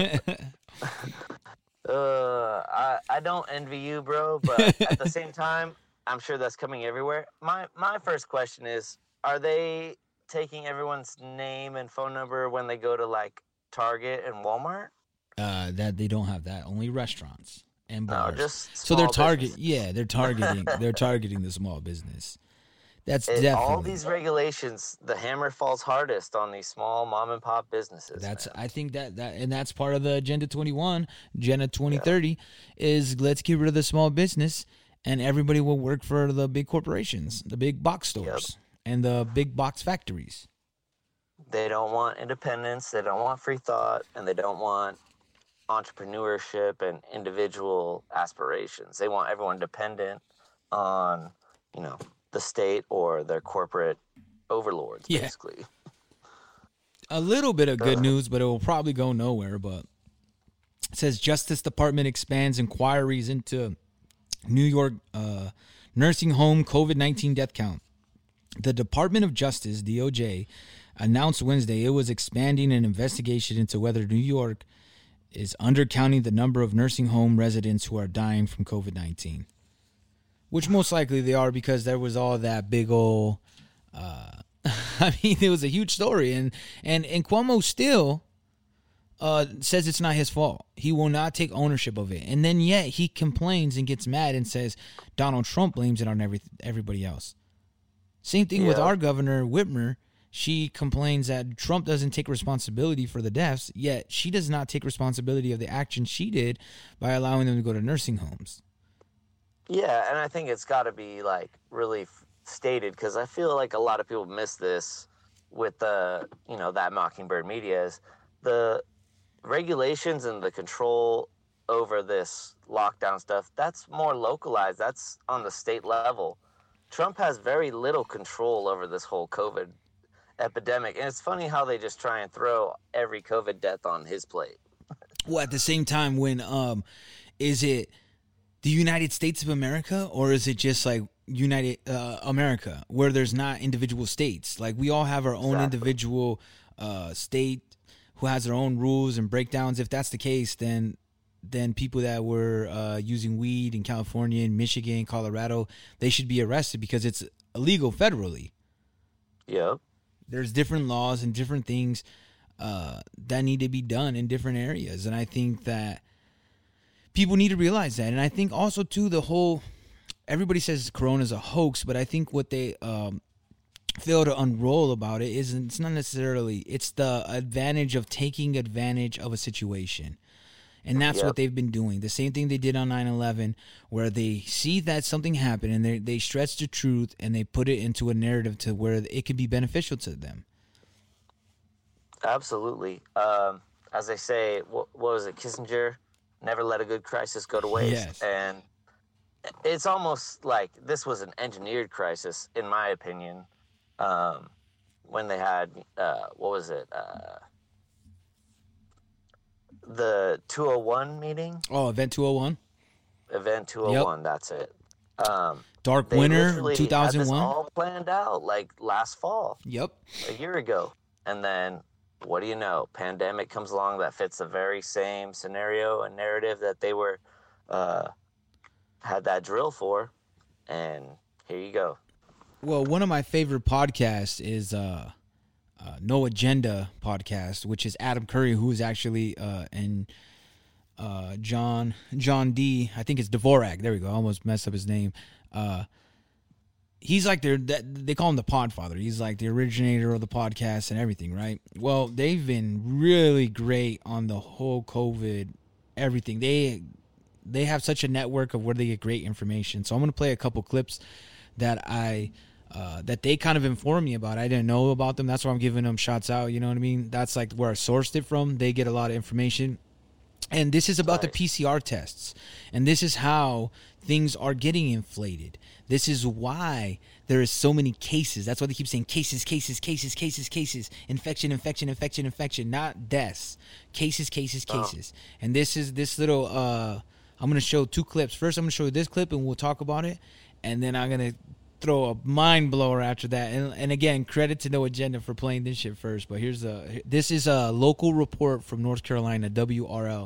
I don't envy you, bro, but at the same time, I'm sure that's coming everywhere. My first question is, are they taking everyone's name and phone number when they go to like Target and Walmart? That they don't have that. Only restaurants and bars. No, just so they're they're targeting the small business. That's definitely all these regulations. The hammer falls hardest on these small mom and pop businesses. I think that's part of the Agenda 21, Agenda 2030 is let's get rid of the small business and everybody will work for the big corporations, the big box stores and the big box factories. They don't want independence, they don't want free thought, and they don't want entrepreneurship and individual aspirations. They want everyone dependent on, the state or their corporate overlords, basically. A little bit of good news, but it will probably go nowhere. But it says Justice Department expands inquiries into New York nursing home COVID-19 death count. The Department of Justice, DOJ, announced Wednesday it was expanding an investigation into whether New York is undercounting the number of nursing home residents who are dying from COVID-19. Which most likely they are because there was all that big old, it was a huge story. And Cuomo still says it's not his fault. He will not take ownership of it. And then yet he complains and gets mad and says Donald Trump blames it on everybody else. Same thing with our governor, Whitmer. She complains that Trump doesn't take responsibility for the deaths, yet she does not take responsibility of the action she did by allowing them to go to nursing homes. Yeah, and I think it's got to be like really stated because I feel like a lot of people miss this with the, that Mockingbird media is the regulations and the control over this lockdown stuff. That's more localized. That's on the state level. Trump has very little control over this whole COVID epidemic. And it's funny how they just try and throw every COVID death on his plate. Well, at the same time, when is it the United States of America or is it just like United America where there's not individual states? Like we all have our own individual state who has their own rules and breakdowns. If that's the case, then people that were using weed in California, in Michigan, Colorado, they should be arrested because it's illegal federally. Yep. There's different laws and different things that need to be done in different areas. And I think that people need to realize that. And I think also, too, everybody says Corona is a hoax, but I think what they fail to unroll about it is it's not necessarily, it's the advantage of taking advantage of a situation. And that's what they've been doing. The same thing they did on 9/11, where they see that something happened and they stretch the truth and they put it into a narrative to where it could be beneficial to them. Absolutely. As they say, what was it, Kissinger? Never let a good crisis go to waste. Yes. And it's almost like this was an engineered crisis, in my opinion, when they had, what was it? The 201 meeting. Oh, Event 201? Event 201. That's it. Dark They Winter, literally 2001. Had this all planned out like last fall. Yep. A year ago. And then, what do you know? Pandemic comes along that fits the very same scenario and narrative that they were had that drill for, and here you go. Well, one of my favorite podcasts is No Agenda podcast, which is Adam Curry, who is actually and John D. I think it's Dvorak. There we go. I almost messed up his name. He's like they call him the Podfather. He's like the originator of the podcast and everything, right? Well, they've been really great on the whole COVID everything. They have such a network of where they get great information. So I'm going to play a couple clips that that they kind of informed me about. I didn't know about them. That's why I'm giving them shots out. You know what I mean? That's like where I sourced it from. They get a lot of information. And this is about the PCR tests. And this is how things are getting inflated. This is why there is so many cases. That's why they keep saying cases. Infection, not deaths. Cases. And this is this little, I'm going to show two clips. First, I'm going to show you this clip and we'll talk about it. And then I'm going to throw a mind blower after that. And again, credit to No Agenda for playing this shit first. But this is a local report from North Carolina, WRAL.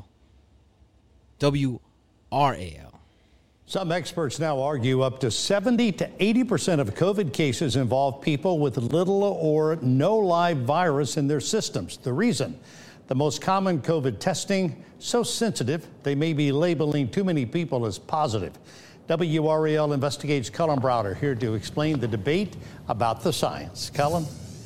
Some experts now argue up to 70 to 80% of COVID cases involve people with little or no live virus in their systems. The reason? The most common COVID testing, so sensitive, they may be labeling too many people as positive. WRAL Investigates Cullen Browder here to explain the debate about the science. Cullen?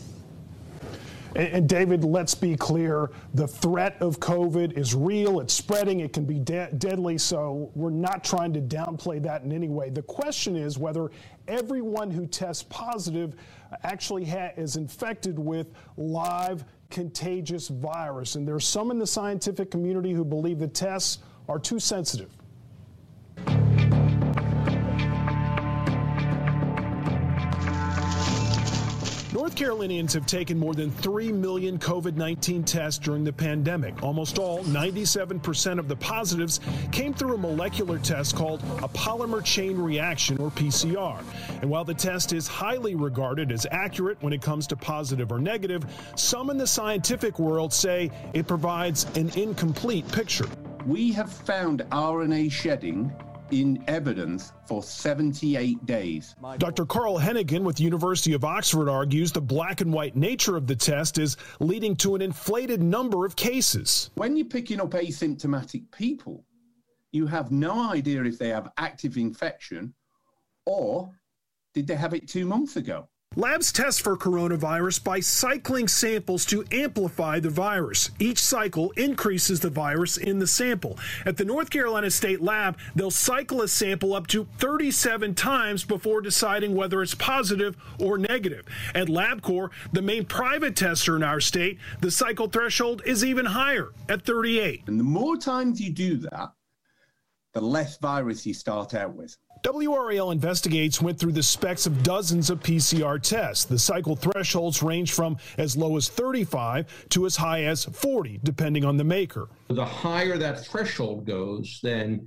And David, let's be clear, the threat of COVID is real, it's spreading, it can be deadly, so we're not trying to downplay that in any way. The question is whether everyone who tests positive actually is infected with live contagious virus. And there are some in the scientific community who believe the tests are too sensitive. North Carolinians have taken more than 3 million COVID-19 tests during the pandemic. Almost all, 97% of the positives, came through a molecular test called a polymer chain reaction, or PCR. And while the test is highly regarded as accurate when it comes to positive or negative, some in the scientific world say it provides an incomplete picture. We have found RNA shedding in evidence for 78 days. Dr. Carl Hennigan with the University of Oxford argues the black and white nature of the test is leading to an inflated number of cases. When you're picking up asymptomatic people, you have no idea if they have active infection or did they have it 2 months ago. Labs test for coronavirus by cycling samples to amplify the virus. Each cycle increases the virus in the sample. At the North Carolina State Lab, they'll cycle a sample up to 37 times before deciding whether it's positive or negative. At LabCorp, the main private tester in our state, the cycle threshold is even higher at 38. And the more times you do that, the less virus you start out with. WRAL Investigates went through the specs of dozens of PCR tests. The cycle thresholds range from as low as 35 to as high as 40, depending on the maker. The higher that threshold goes, then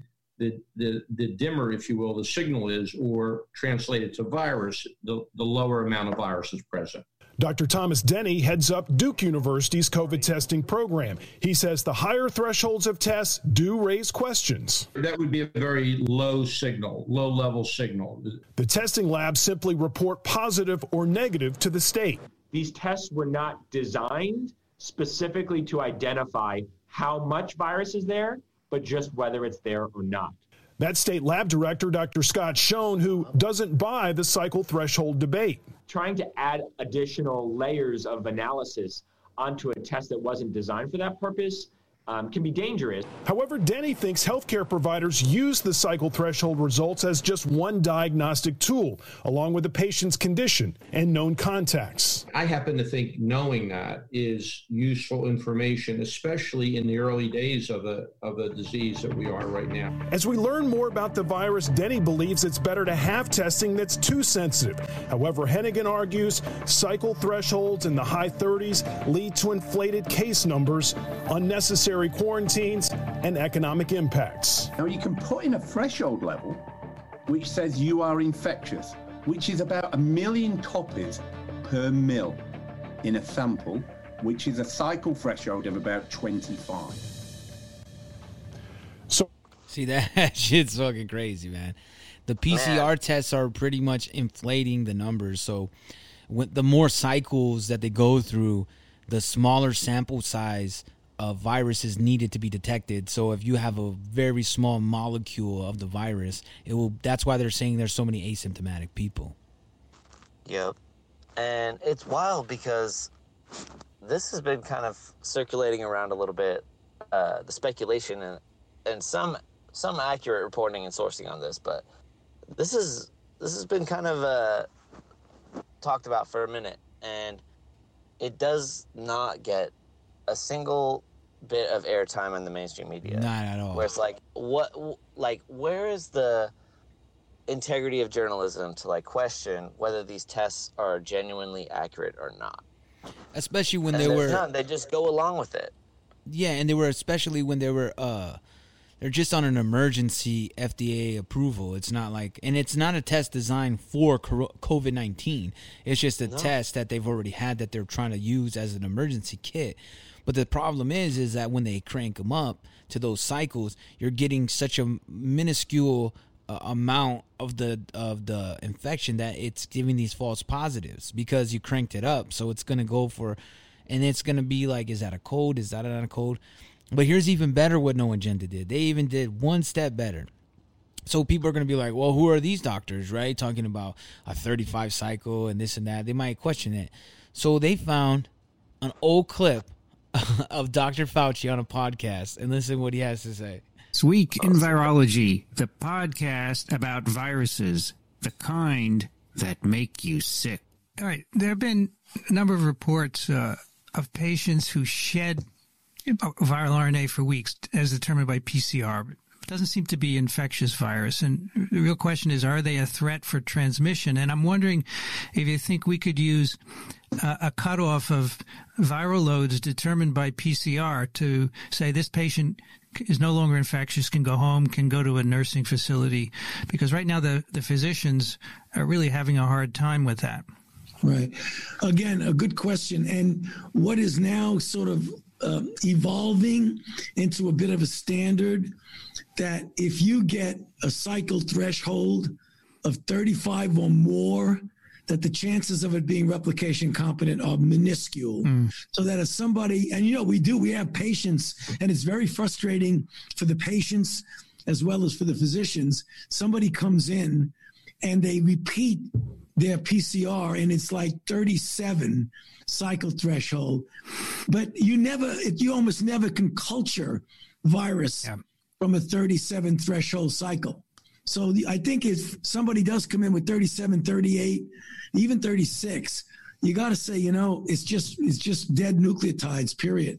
the dimmer, if you will, the signal is, or translated to virus, the lower amount of virus is present. Dr. Thomas Denny heads up Duke University's COVID testing program. He says the higher thresholds of tests do raise questions. That would be a very low signal, low-level signal. The testing labs simply report positive or negative to the state. These tests were not designed specifically to identify how much virus is there, but just whether it's there or not. That's State Lab Director Dr. Scott Schoen, who doesn't buy the cycle threshold debate. Trying to add additional layers of analysis onto a test that wasn't designed for that purpose can be dangerous. However, Denny thinks healthcare providers use the cycle threshold results as just one diagnostic tool, along with the patient's condition and known contacts. I happen to think knowing that is useful information, especially in the early days of a disease that we are right now. As we learn more about the virus, Denny believes it's better to have testing that's too sensitive. However, Hennigan argues cycle thresholds in the high 30s lead to inflated case numbers, unnecessary unnecessary quarantines, and economic impacts. Now, you can put in a threshold level which says you are infectious, which is about 1 million copies per mil in a sample, which is a cycle threshold of about 25. So, see, that shit's fucking crazy, man. The PCR tests are pretty much inflating the numbers. So the more cycles that they go through, the smaller sample size of viruses needed to be detected. So if you have a very small molecule of the virus, that's why they're saying there's so many asymptomatic people. Yep. And it's wild because this has been kind of circulating around a little bit, the speculation and some accurate reporting and sourcing on this, but this has been kind of talked about for a minute, and it does not get a single bit of airtime in the mainstream media. Not at all. Where it's like, where is the integrity of journalism to question whether these tests are genuinely accurate or not? Especially when they just go along with it. Yeah, and especially when they were they're just on an emergency FDA approval. It's not and it's not a test designed for COVID-19. It's just a test that they've already had that they're trying to use as an emergency kit. But the problem is that when they crank them up to those cycles, you're getting such a minuscule amount of the infection that it's giving these false positives because you cranked it up. So it's going to go for, and it's going to be is that a cold? Is that not a cold? But here's even better what No Agenda did. They even did one step better. So people are going to be like, well, who are these doctors, right? Talking about a 35 cycle and this and that. They might question it. So they found an old clip of Dr. Fauci on a podcast and listen what he has to say. This week in Virology, the podcast about viruses, the kind that make you sick. All right. There have been a number of reports of patients who shed viral RNA for weeks, as determined by PCR. It doesn't seem to be infectious virus. And the real question is, are they a threat for transmission? And I'm wondering if you think we could use a cutoff of viral loads determined by PCR to say this patient is no longer infectious, can go home, can go to a nursing facility. Because right now the physicians are really having a hard time with that. Right. Again, a good question. And what is now sort of evolving into a bit of a standard that if you get a cycle threshold of 35 or more, that the chances of it being replication competent are minuscule. So that if somebody, and we have patients, and it's very frustrating for the patients as well as for the physicians. Somebody comes in and they repeat their PCR and it's 37 cycle threshold, but you almost never can culture virus from a 37 threshold cycle. So I think if somebody does come in with 37, 38, even 36, you got to say, it's just dead nucleotides, period.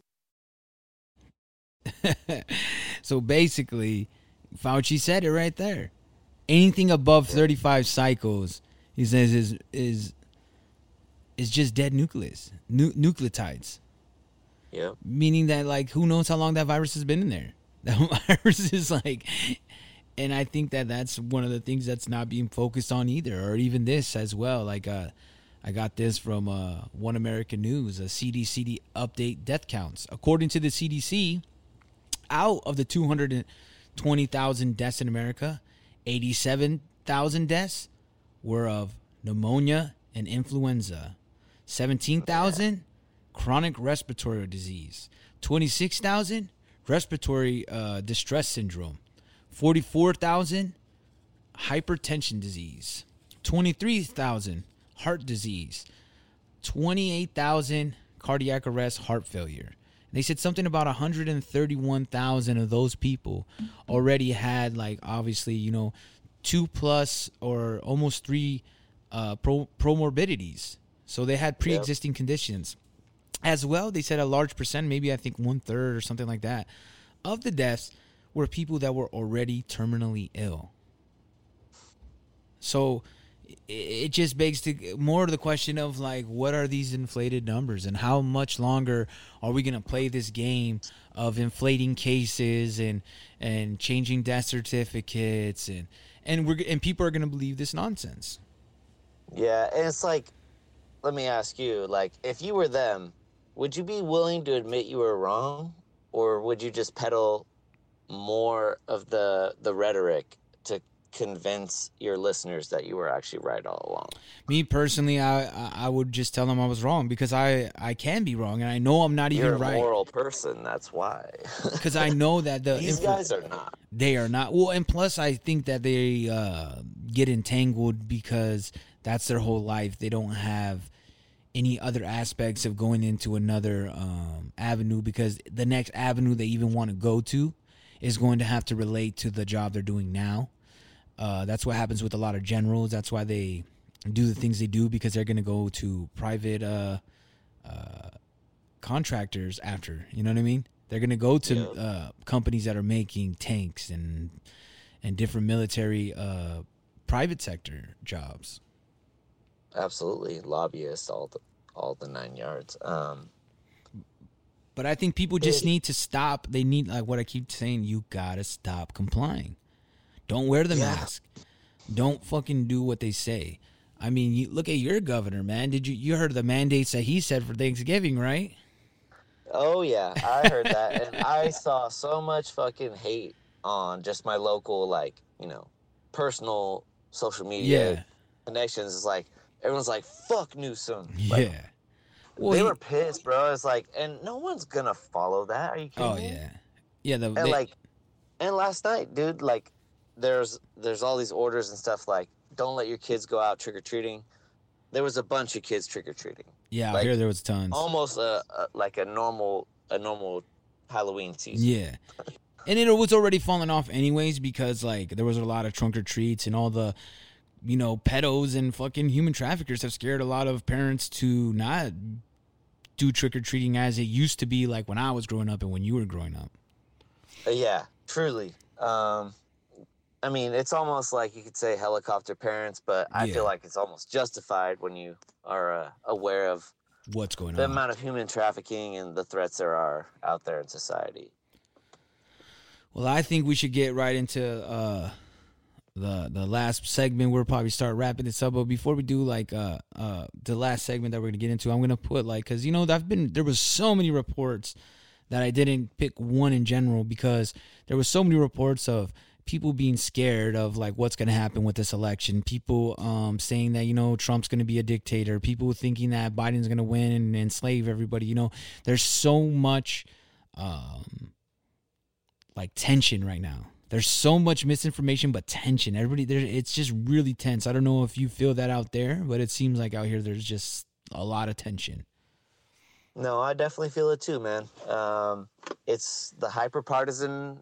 So basically, Fauci said it right there. Anything above 35 cycles, he says, is just dead nucleotides. Yeah. Meaning that who knows how long that virus has been in there. That virus is and I think that's one of the things that's not being focused on either, or even this as well. I got this from One American News, a CDC update death counts. According to the CDC, out of the 220,000 deaths in America, 87,000 deaths were of pneumonia and influenza, 17,000 chronic respiratory disease, 26,000 respiratory distress syndrome, 44,000 hypertension disease, 23,000 heart disease, 28,000 cardiac arrest, heart failure. They said something about 131,000 of those people already had obviously 2+ or almost 3 promorbidities. So they had pre-existing conditions. As well, they said a large percent, maybe I think 1/3 or something like that, of the deaths were people that were already terminally ill. So, it just begs to more of the question of like, what are these inflated numbers, and how much longer are we going to play this game of inflating cases and changing death certificates, and people are going to believe this nonsense. Yeah, and it's like, let me ask you, like, if you were them, would you be willing to admit you were wrong, or would you just peddle more of the rhetoric to convince your listeners that you were actually right all along? Me personally, I would just tell them I was wrong, because I can be wrong, and I know I'm not You're even right. You're a moral person, that's why. Because I know that these guys are not. They are not. Well, and plus I think that they get entangled because that's their whole life. They don't have any other aspects of going into another avenue, because the next avenue they even want to go to is going to have to relate to the job they're doing now. That's what happens with a lot of generals. That's why they do the things they do, because they're going to go to private contractors after. You know what I mean? They're going to go to companies that are making tanks and different military private sector jobs. Absolutely, lobbyists, all the 9 yards. But I think people just need to stop. They need, like what I keep saying, you gotta stop complying. Don't wear the mask. Don't fucking do what they say. I mean, you look at your governor, man. You heard the mandates that he said for Thanksgiving, right? Oh yeah, I heard that, and I saw so much fucking hate on just my local, like, personal social media connections. It's like, everyone's like, fuck Newsom. Like, well, they were pissed, bro. It's like, and no one's gonna follow that. Are you kidding me? And last night, dude, like, there's all these orders and stuff like, don't let your kids go out trick-or-treating. There was a bunch of kids trick-or-treating. Yeah, like, I hear there was tons. Almost like a normal Halloween season. Yeah. And it was already falling off anyways, because like there was a lot of trunk or treats, and all the pedos and fucking human traffickers have scared a lot of parents to not do trick-or-treating as it used to be, like when I was growing up and when you were growing up. Yeah, truly. I mean, it's almost like you could say helicopter parents, but I feel like it's almost justified when you are aware of what's going on, the amount of human trafficking and the threats there are out there in society. Well, I think we should get right into the last segment. We'll probably start wrapping this up, but before we do, like the last segment that we're gonna get into, I'm gonna put, like, because there was so many reports that I didn't pick one in general, because there was so many reports of people being scared of like what's going to happen with this election. People saying that, Trump's going to be a dictator. People thinking that Biden's going to win and enslave everybody. There's so much like tension right now. There's so much misinformation, but tension. Everybody there, it's just really tense. I don't know if you feel that out there, but it seems like out here there's just a lot of tension. No, I definitely feel it too, man. It's the hyperpartisan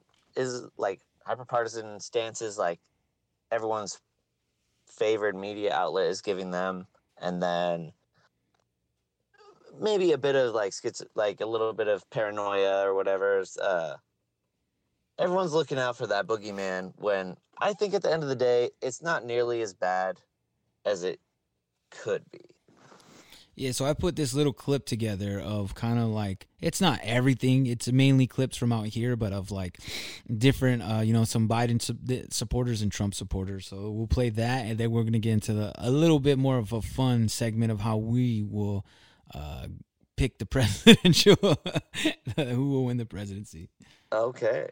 stances, like everyone's favorite media outlet is giving them, and then maybe a bit of like a little bit of paranoia or whatever. Everyone's looking out for that boogeyman, when I think at the end of the day, it's not nearly as bad as it could be. Yeah, so I put this little clip together of kind of like, it's not everything. It's mainly clips from out here, but of like different, some Biden supporters and Trump supporters. So we'll play that, and then we're going to get into a little bit more of a fun segment of how we will pick the presidential, who will win the presidency. Okay.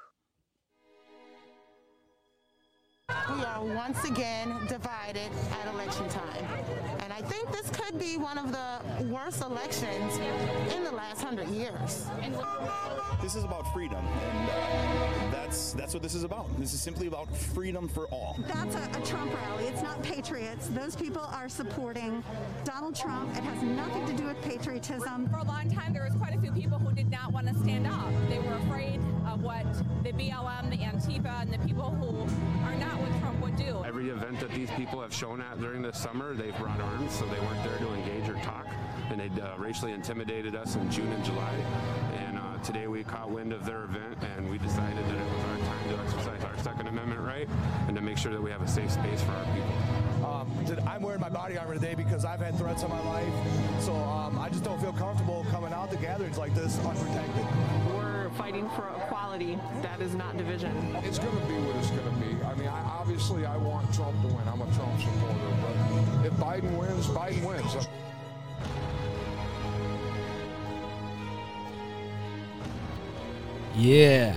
We are once again divided at election time. And I think this could be one of the worst elections in the last 100 years. This is about freedom, and that's what this is about. This is simply about freedom for all. That's a Trump rally. It's not patriots. Those people are supporting Donald Trump. It has nothing to do with patriotism. For a long time, there was quite a few people who did not want to stand up. They were afraid of what the BLM, the Antifa, and the people who are not with Trump would do. Every event that these people have shown at during this summer, they've brought arms, so they weren't there to engage or talk, and they racially intimidated us in June and July. And today we caught wind of their event, and we decided that it was our time to exercise our Second Amendment right and to make sure that we have a safe space for our people. I'm wearing my body armor today because I've had threats on my life, so I just don't feel comfortable coming out to gatherings like this unprotected. We're fighting for equality. That is not division. It's going to be what it's going to be. I mean, obviously I want Trump to win. I'm a Trump supporter, but if Biden wins, Biden wins. Yeah.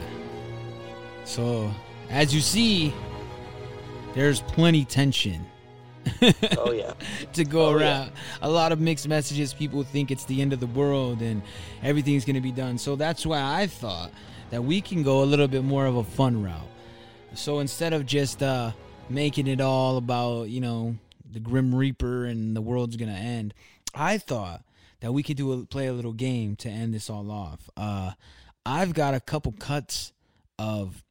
So, as you see, there's plenty tension. Oh yeah. To go around. Yeah. A lot of mixed messages. People think it's the end of the world and everything's going to be done. So that's why I thought that we can go a little bit more of a fun route. So instead of just making it all about, the Grim Reaper and the world's going to end, I thought that we could play a little game to end this all off. I've got a couple cuts of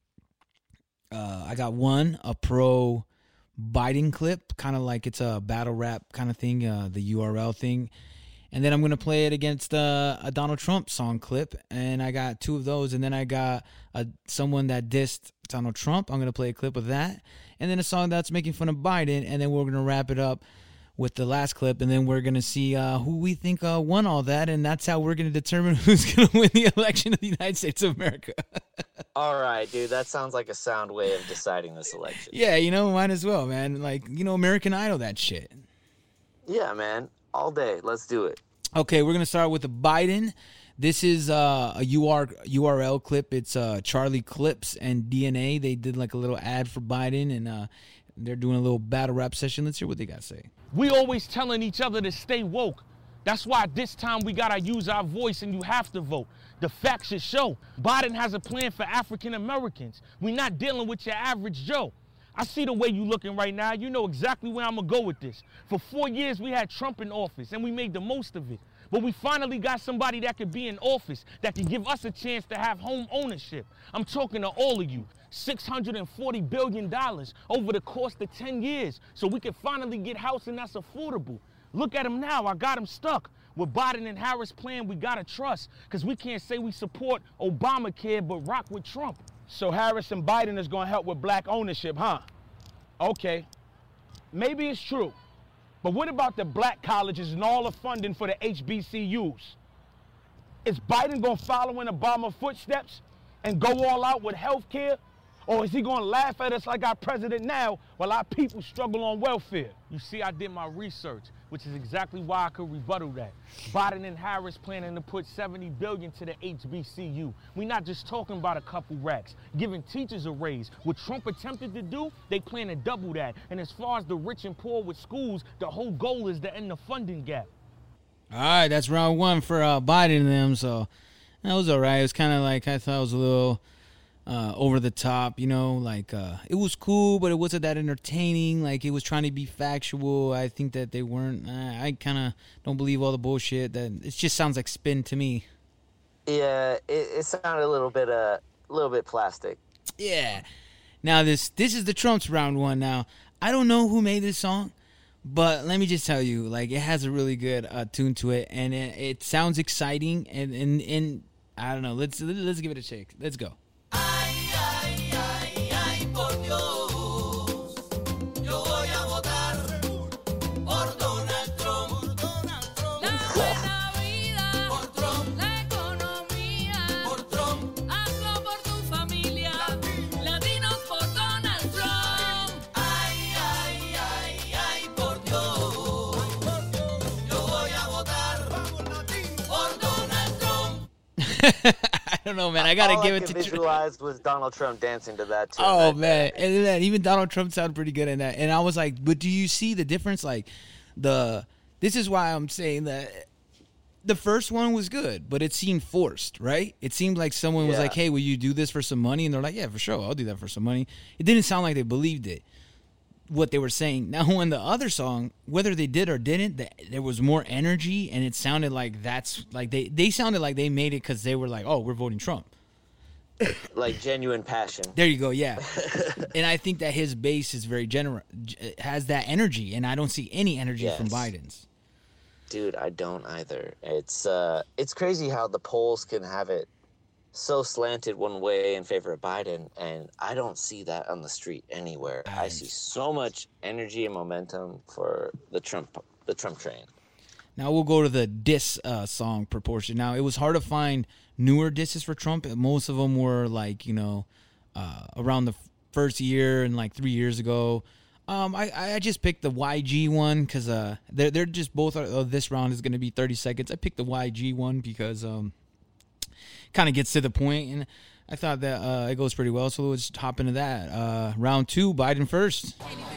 I got a pro Biden clip, kind of like it's a battle rap kind of thing, the URL thing. And then I'm going to play it against a Donald Trump song clip. And I got two of those. And then I got someone that dissed Donald Trump. I'm going to play a clip of that. And then a song that's making fun of Biden. And then we're going to wrap it up with the last clip. And then we're going to see who we think won all that. And that's how we're going to determine who's going to win the election of the United States of America. All right, dude. That sounds like a sound way of deciding this election. Yeah, might as well, man. Like, American Idol, that shit. Yeah, man. All day. Let's do it. Okay, we're going to start with the Biden. This is a URL clip. It's Charlie Clips and DNA. They did like a little ad for Biden, and they're doing a little battle rap session. Let's hear what they got to say. We always telling each other to stay woke. That's why this time we got to use our voice and you have to vote. The facts should show. Biden has a plan for African Americans. We're not dealing with your average Joe. I see the way you looking right now. You know exactly where I'm going to go with this. For 4 years, we had Trump in office, and we made the most of it. But we finally got somebody that could be in office, that can give us a chance to have home ownership. I'm talking to all of you. $640 billion over the course of 10 years, so we can finally get housing that's affordable. Look at him now. I got him stuck. With Biden and Harris' plan, we got to trust, because we can't say we support Obamacare but rock with Trump. So Harris and Biden is going to help with black ownership, huh? Okay, maybe it's true. But what about the black colleges and all the funding for the HBCUs? Is Biden going to follow in Obama's footsteps and go all out with health care? Or is he going to laugh at us like our president now while our people struggle on welfare? You see, I did my research, which is exactly why I could rebuttal that. Biden and Harris planning to put $70 billion to the HBCU. We're not just talking about a couple racks, giving teachers a raise. What Trump attempted to do, they plan to double that. And as far as the rich and poor with schools, the whole goal is to end the funding gap. All right, that's round one for Biden and them. So that was all right. It was kind of like, I thought it was a little over the top, it was cool, but it wasn't that entertaining. Like, it was trying to be factual. I think that they weren't. I kind of don't believe all the bullshit. That it just sounds like spin to me. Yeah, it sounded a little bit plastic. Yeah. Now this is the Trump's round one. Now I don't know who made this song, but let me just tell you, like, it has a really good tune to it, and it sounds exciting. And I don't know. Let's give it a shake. Let's go. I don't know, man. I gotta give it to. Visualized was Donald Trump dancing to that too. Oh man, and then even Donald Trump sounded pretty good in that. And I was like, but do you see the difference? Like, this is why I'm saying that the first one was good, but it seemed forced, right? It seemed like someone was like, "Hey, will you do this for some money?" And they're like, "Yeah, for sure, I'll do that for some money." It didn't sound like they believed it, what they were saying. Now, when the other song, whether they did or didn't, there was more energy, and it sounded like that's like they sounded like they made it because they were like, "Oh, we're voting Trump." Like genuine passion. There you go, yeah. And I think that his base is very has that energy, and I don't see any energy from Biden's. Dude, I don't either. It's crazy how the polls can have it so slanted one way in favor of Biden, and I don't see that on the street anywhere. I see so much energy and momentum for the Trump train. Now we'll go to the diss song proportion. Now, it was hard to find newer disses for Trump. Most of them were like, around the first year and like 3 years ago. I just picked the YG one because they're just both. This round is going to be 30 seconds. I picked the YG one because kind of gets to the point, and I thought that it goes pretty well. So let's hop into that. Round 2, Biden first.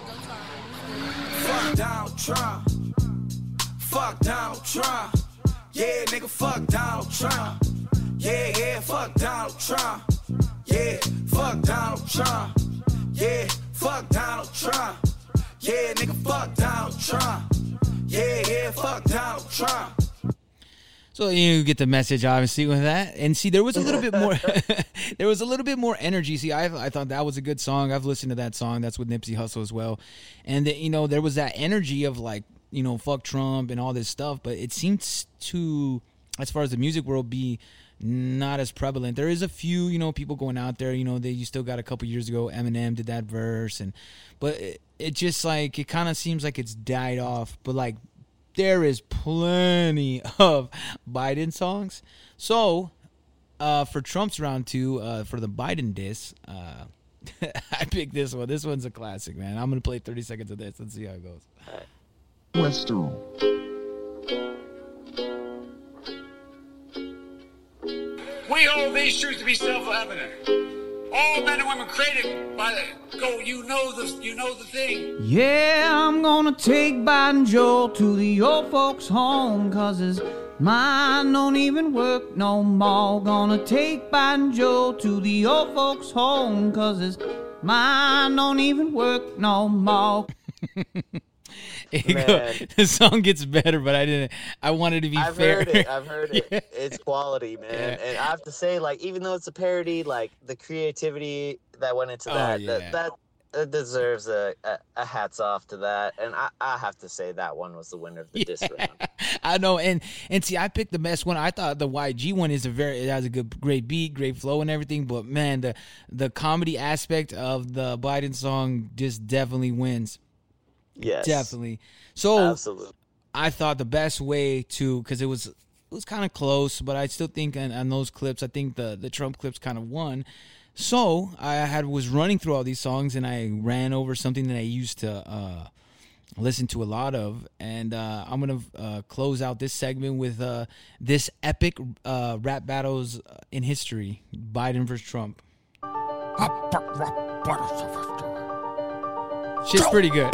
Fuck Donald Trump. Fuck Donald Trump. Yeah, nigga, fuck Donald Trump. Yeah, fuck Donald Trump. Yeah, fuck Donald Trump. Yeah, fuck Donald Trump. Yeah, nigga, fuck Donald Trump. Yeah, fuck Donald Trump. So you get the message, obviously, with that. And see, there was a little bit more there was a little bit more energy. See, I thought that was a good song. I've listened to that song. That's with Nipsey Hussle as well. And, there was that energy of, like, fuck Trump and all this stuff. But it seems to, as far as the music world, be not as prevalent. There is a few, people going out there. You still got a couple years ago, Eminem did that verse. But it just, like, it kind of seems like it's died off. But, like, there is plenty of Biden songs. So, for Trump's round 2, for the Biden diss, I picked this one. This one's a classic, man. I'm going to play 30 seconds of this. Let's see how it goes. Western. We hold these truths to be self-evident. All men and women created by the go. You know the thing. Yeah, I'm gonna take Biden Joe to the old folks' home, 'cause his mind don't even work no more. Gonna take Biden Joe to the old folks' home, 'cause his mind don't even work no more. The song gets better, but I wanted to be fair. I've heard it. Yeah. It's quality, man. Yeah. And I have to say, like, even though it's a parody, like, the creativity that went into that deserves a hats off to that. And I have to say that one was the winner of the diss round. I know, and see, I picked the best one. I thought the YG one it has a great beat, great flow, and everything. But man, the comedy aspect of the Biden song just definitely wins. Yes, definitely. So absolutely. I thought the best way to, because it was kind of close, but I still think on those clips, I think the Trump clips kind of won. So I was running through all these songs, and I ran over something that I used to listen to a lot of, and I'm gonna close out this segment with this epic rap battles in history: Biden versus Trump. Shit's pretty good.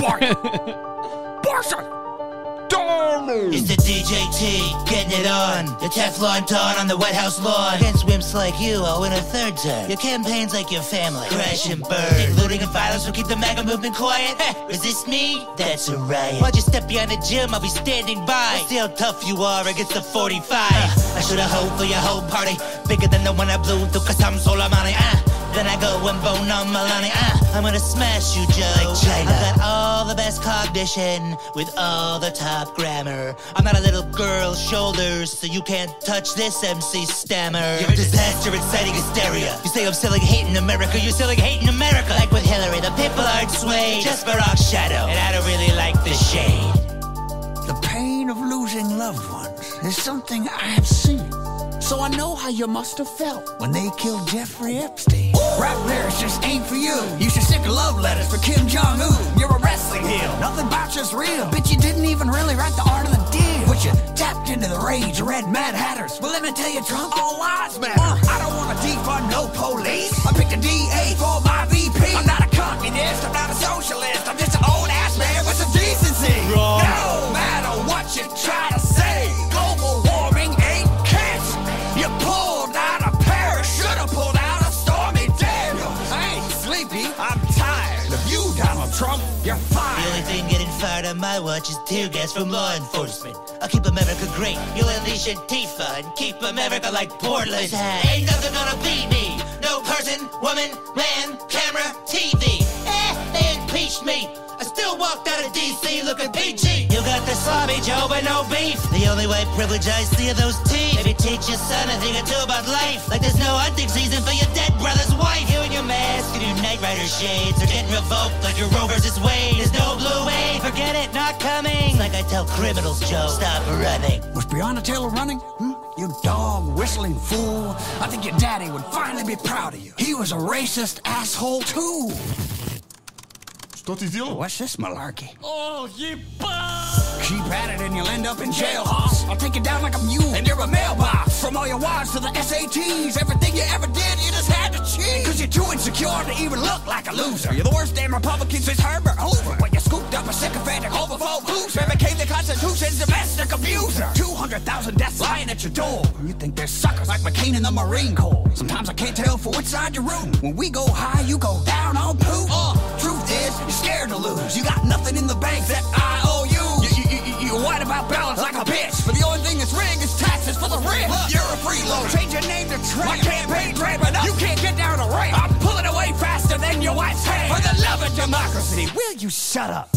It's the DJT, getting it on. The Teflon Don on the White House lawn. Against wimps like you, I'll win a third term. Your campaign's like your family, crash and burn. Looting and violence will keep the MAGA movement quiet. Resist me? That's a riot. Why'd you step behind the gym? I'll be standing by. See how tough you are against the 45. I should have hoped for your whole party. Bigger than the one I blew through, 'cause I'm Soleimani. Then I go and bone on Melania. I'm gonna smash you, Joe. Like China. I've got all the best cognition with all the top grammar. I'm not a little girl's shoulders, so you can't touch this MC stammer. You're a disaster inciting hysteria. You say I'm selling hate in America, you're selling hate in America. Like with Hillary, the people aren't swayed. Just Barack's shadow, and I don't really like the shade. The pain of losing loved ones is something I have seen. So I know how you must have felt when they killed Jeffrey Epstein. Rap lyrics just ain't for you. You should stick love letters for Kim Jong-un. You're a wrestling heel. Nothing about you's real. Bitch, you didn't even really write the art of the deal. But you tapped into the rage of red Mad Hatters. Well, let me tell you, Trump, all lives matter. I don't want to defund no police. I picked a DA for my VP. I'm not a communist. I'm not a socialist. I'm just an old ass man with some decency. Wrong. No matter what you try to say, global warming ain't cancer. You pulled out a parachute, should've pulled out a Stormy Daniels. I ain't sleepy, I'm tired of you, Donald Trump. You're fired. The only thing getting fired on my watch is tear gas from law enforcement. I'll keep America great. You'll unleash Antifa and keep America like Portland. Ain't nothing gonna beat me. No person, woman, man, camera, TV. They impeached me. I still walked out of D.C. looking peachy. You got the sloppy Joe, but no beef. The only white privilege I see are those teeth. Maybe teach your son a thing or two about life. Like there's no hunting season for your dead brother's wife. You and your mask and your Knight Rider shades are getting revoked like your Roe versus Wade. There's no blue wave. Forget it, not coming. It's like I tell criminals, Joe, stop running. Was Breonna Taylor running? You dog whistling fool. I think your daddy would finally be proud of you. He was a racist asshole too. What's this malarkey? Oh, Keep at it and you'll end up in jail, hoss. I'll take you down like a mule and you're a mailbox. From all your wives to the SATs, everything you ever did, you just had to cheat. Cause you're too insecure to even look like a loser. You're the worst damn Republican since Herbert Hoover. When you scooped up a sycophantic homophobe loser and became the Constitution's domestic abuser. 200,000 deaths lying at your door. You think they're suckers like McCain in the Marine Corps. Sometimes I can't tell for which side you're rooting. When we go high, you go down on poop. Truth is, you're scared to lose. You got nothing in the bank that I owe you. You're white about balance like a bitch. But the only thing that's rigged is taxes for the rich. You're a freeloader. Change your name to Trump. My campaign trail, but you can't get down a rape. I'm pulling away faster than your wife's hand. For the love of democracy, will you shut up,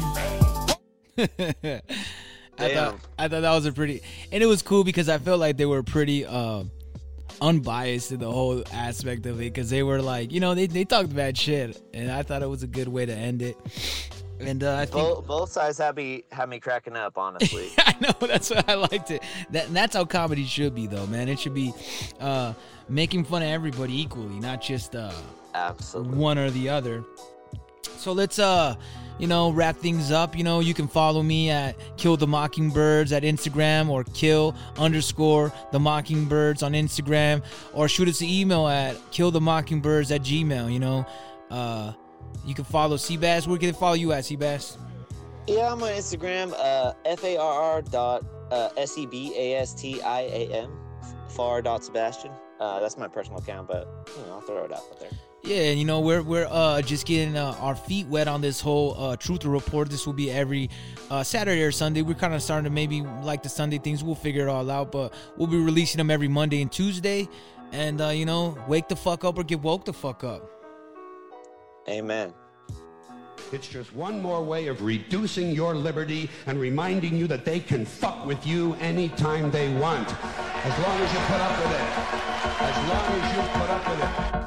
man? I thought that was a pretty, and it was cool because I felt like they were pretty unbiased in the whole aspect of it, because they were like, you know, they talked bad shit, and I thought it was a good way to end it. And I think both sides had me cracking up, honestly. I know, that's why I liked it. That's how comedy should be, though, man. It should be making fun of everybody equally, not just absolutely one or the other. So let's wrap things up. You can follow me at Kill the Mockingbirds at Instagram, or kill_the Mockingbirds on Instagram, or shoot us an email at killthemockingbirds@gmail. You can follow Seabass. Where can they follow you at, Seabass? Yeah, I'm on Instagram, FARR.SEBASTIAM, far.Sebastian. That's my personal account, but I'll throw it out there. Yeah, and we're just getting our feet wet on this whole Truther Report. This will be every Saturday or Sunday. We're kind of starting to maybe like the Sunday things. We'll figure it all out, but we'll be releasing them every Monday and Tuesday. And, wake the fuck up or get woke the fuck up. Amen. It's just one more way of reducing your liberty and reminding you that they can fuck with you anytime they want. As long as you put up with it. As long as you put up with it.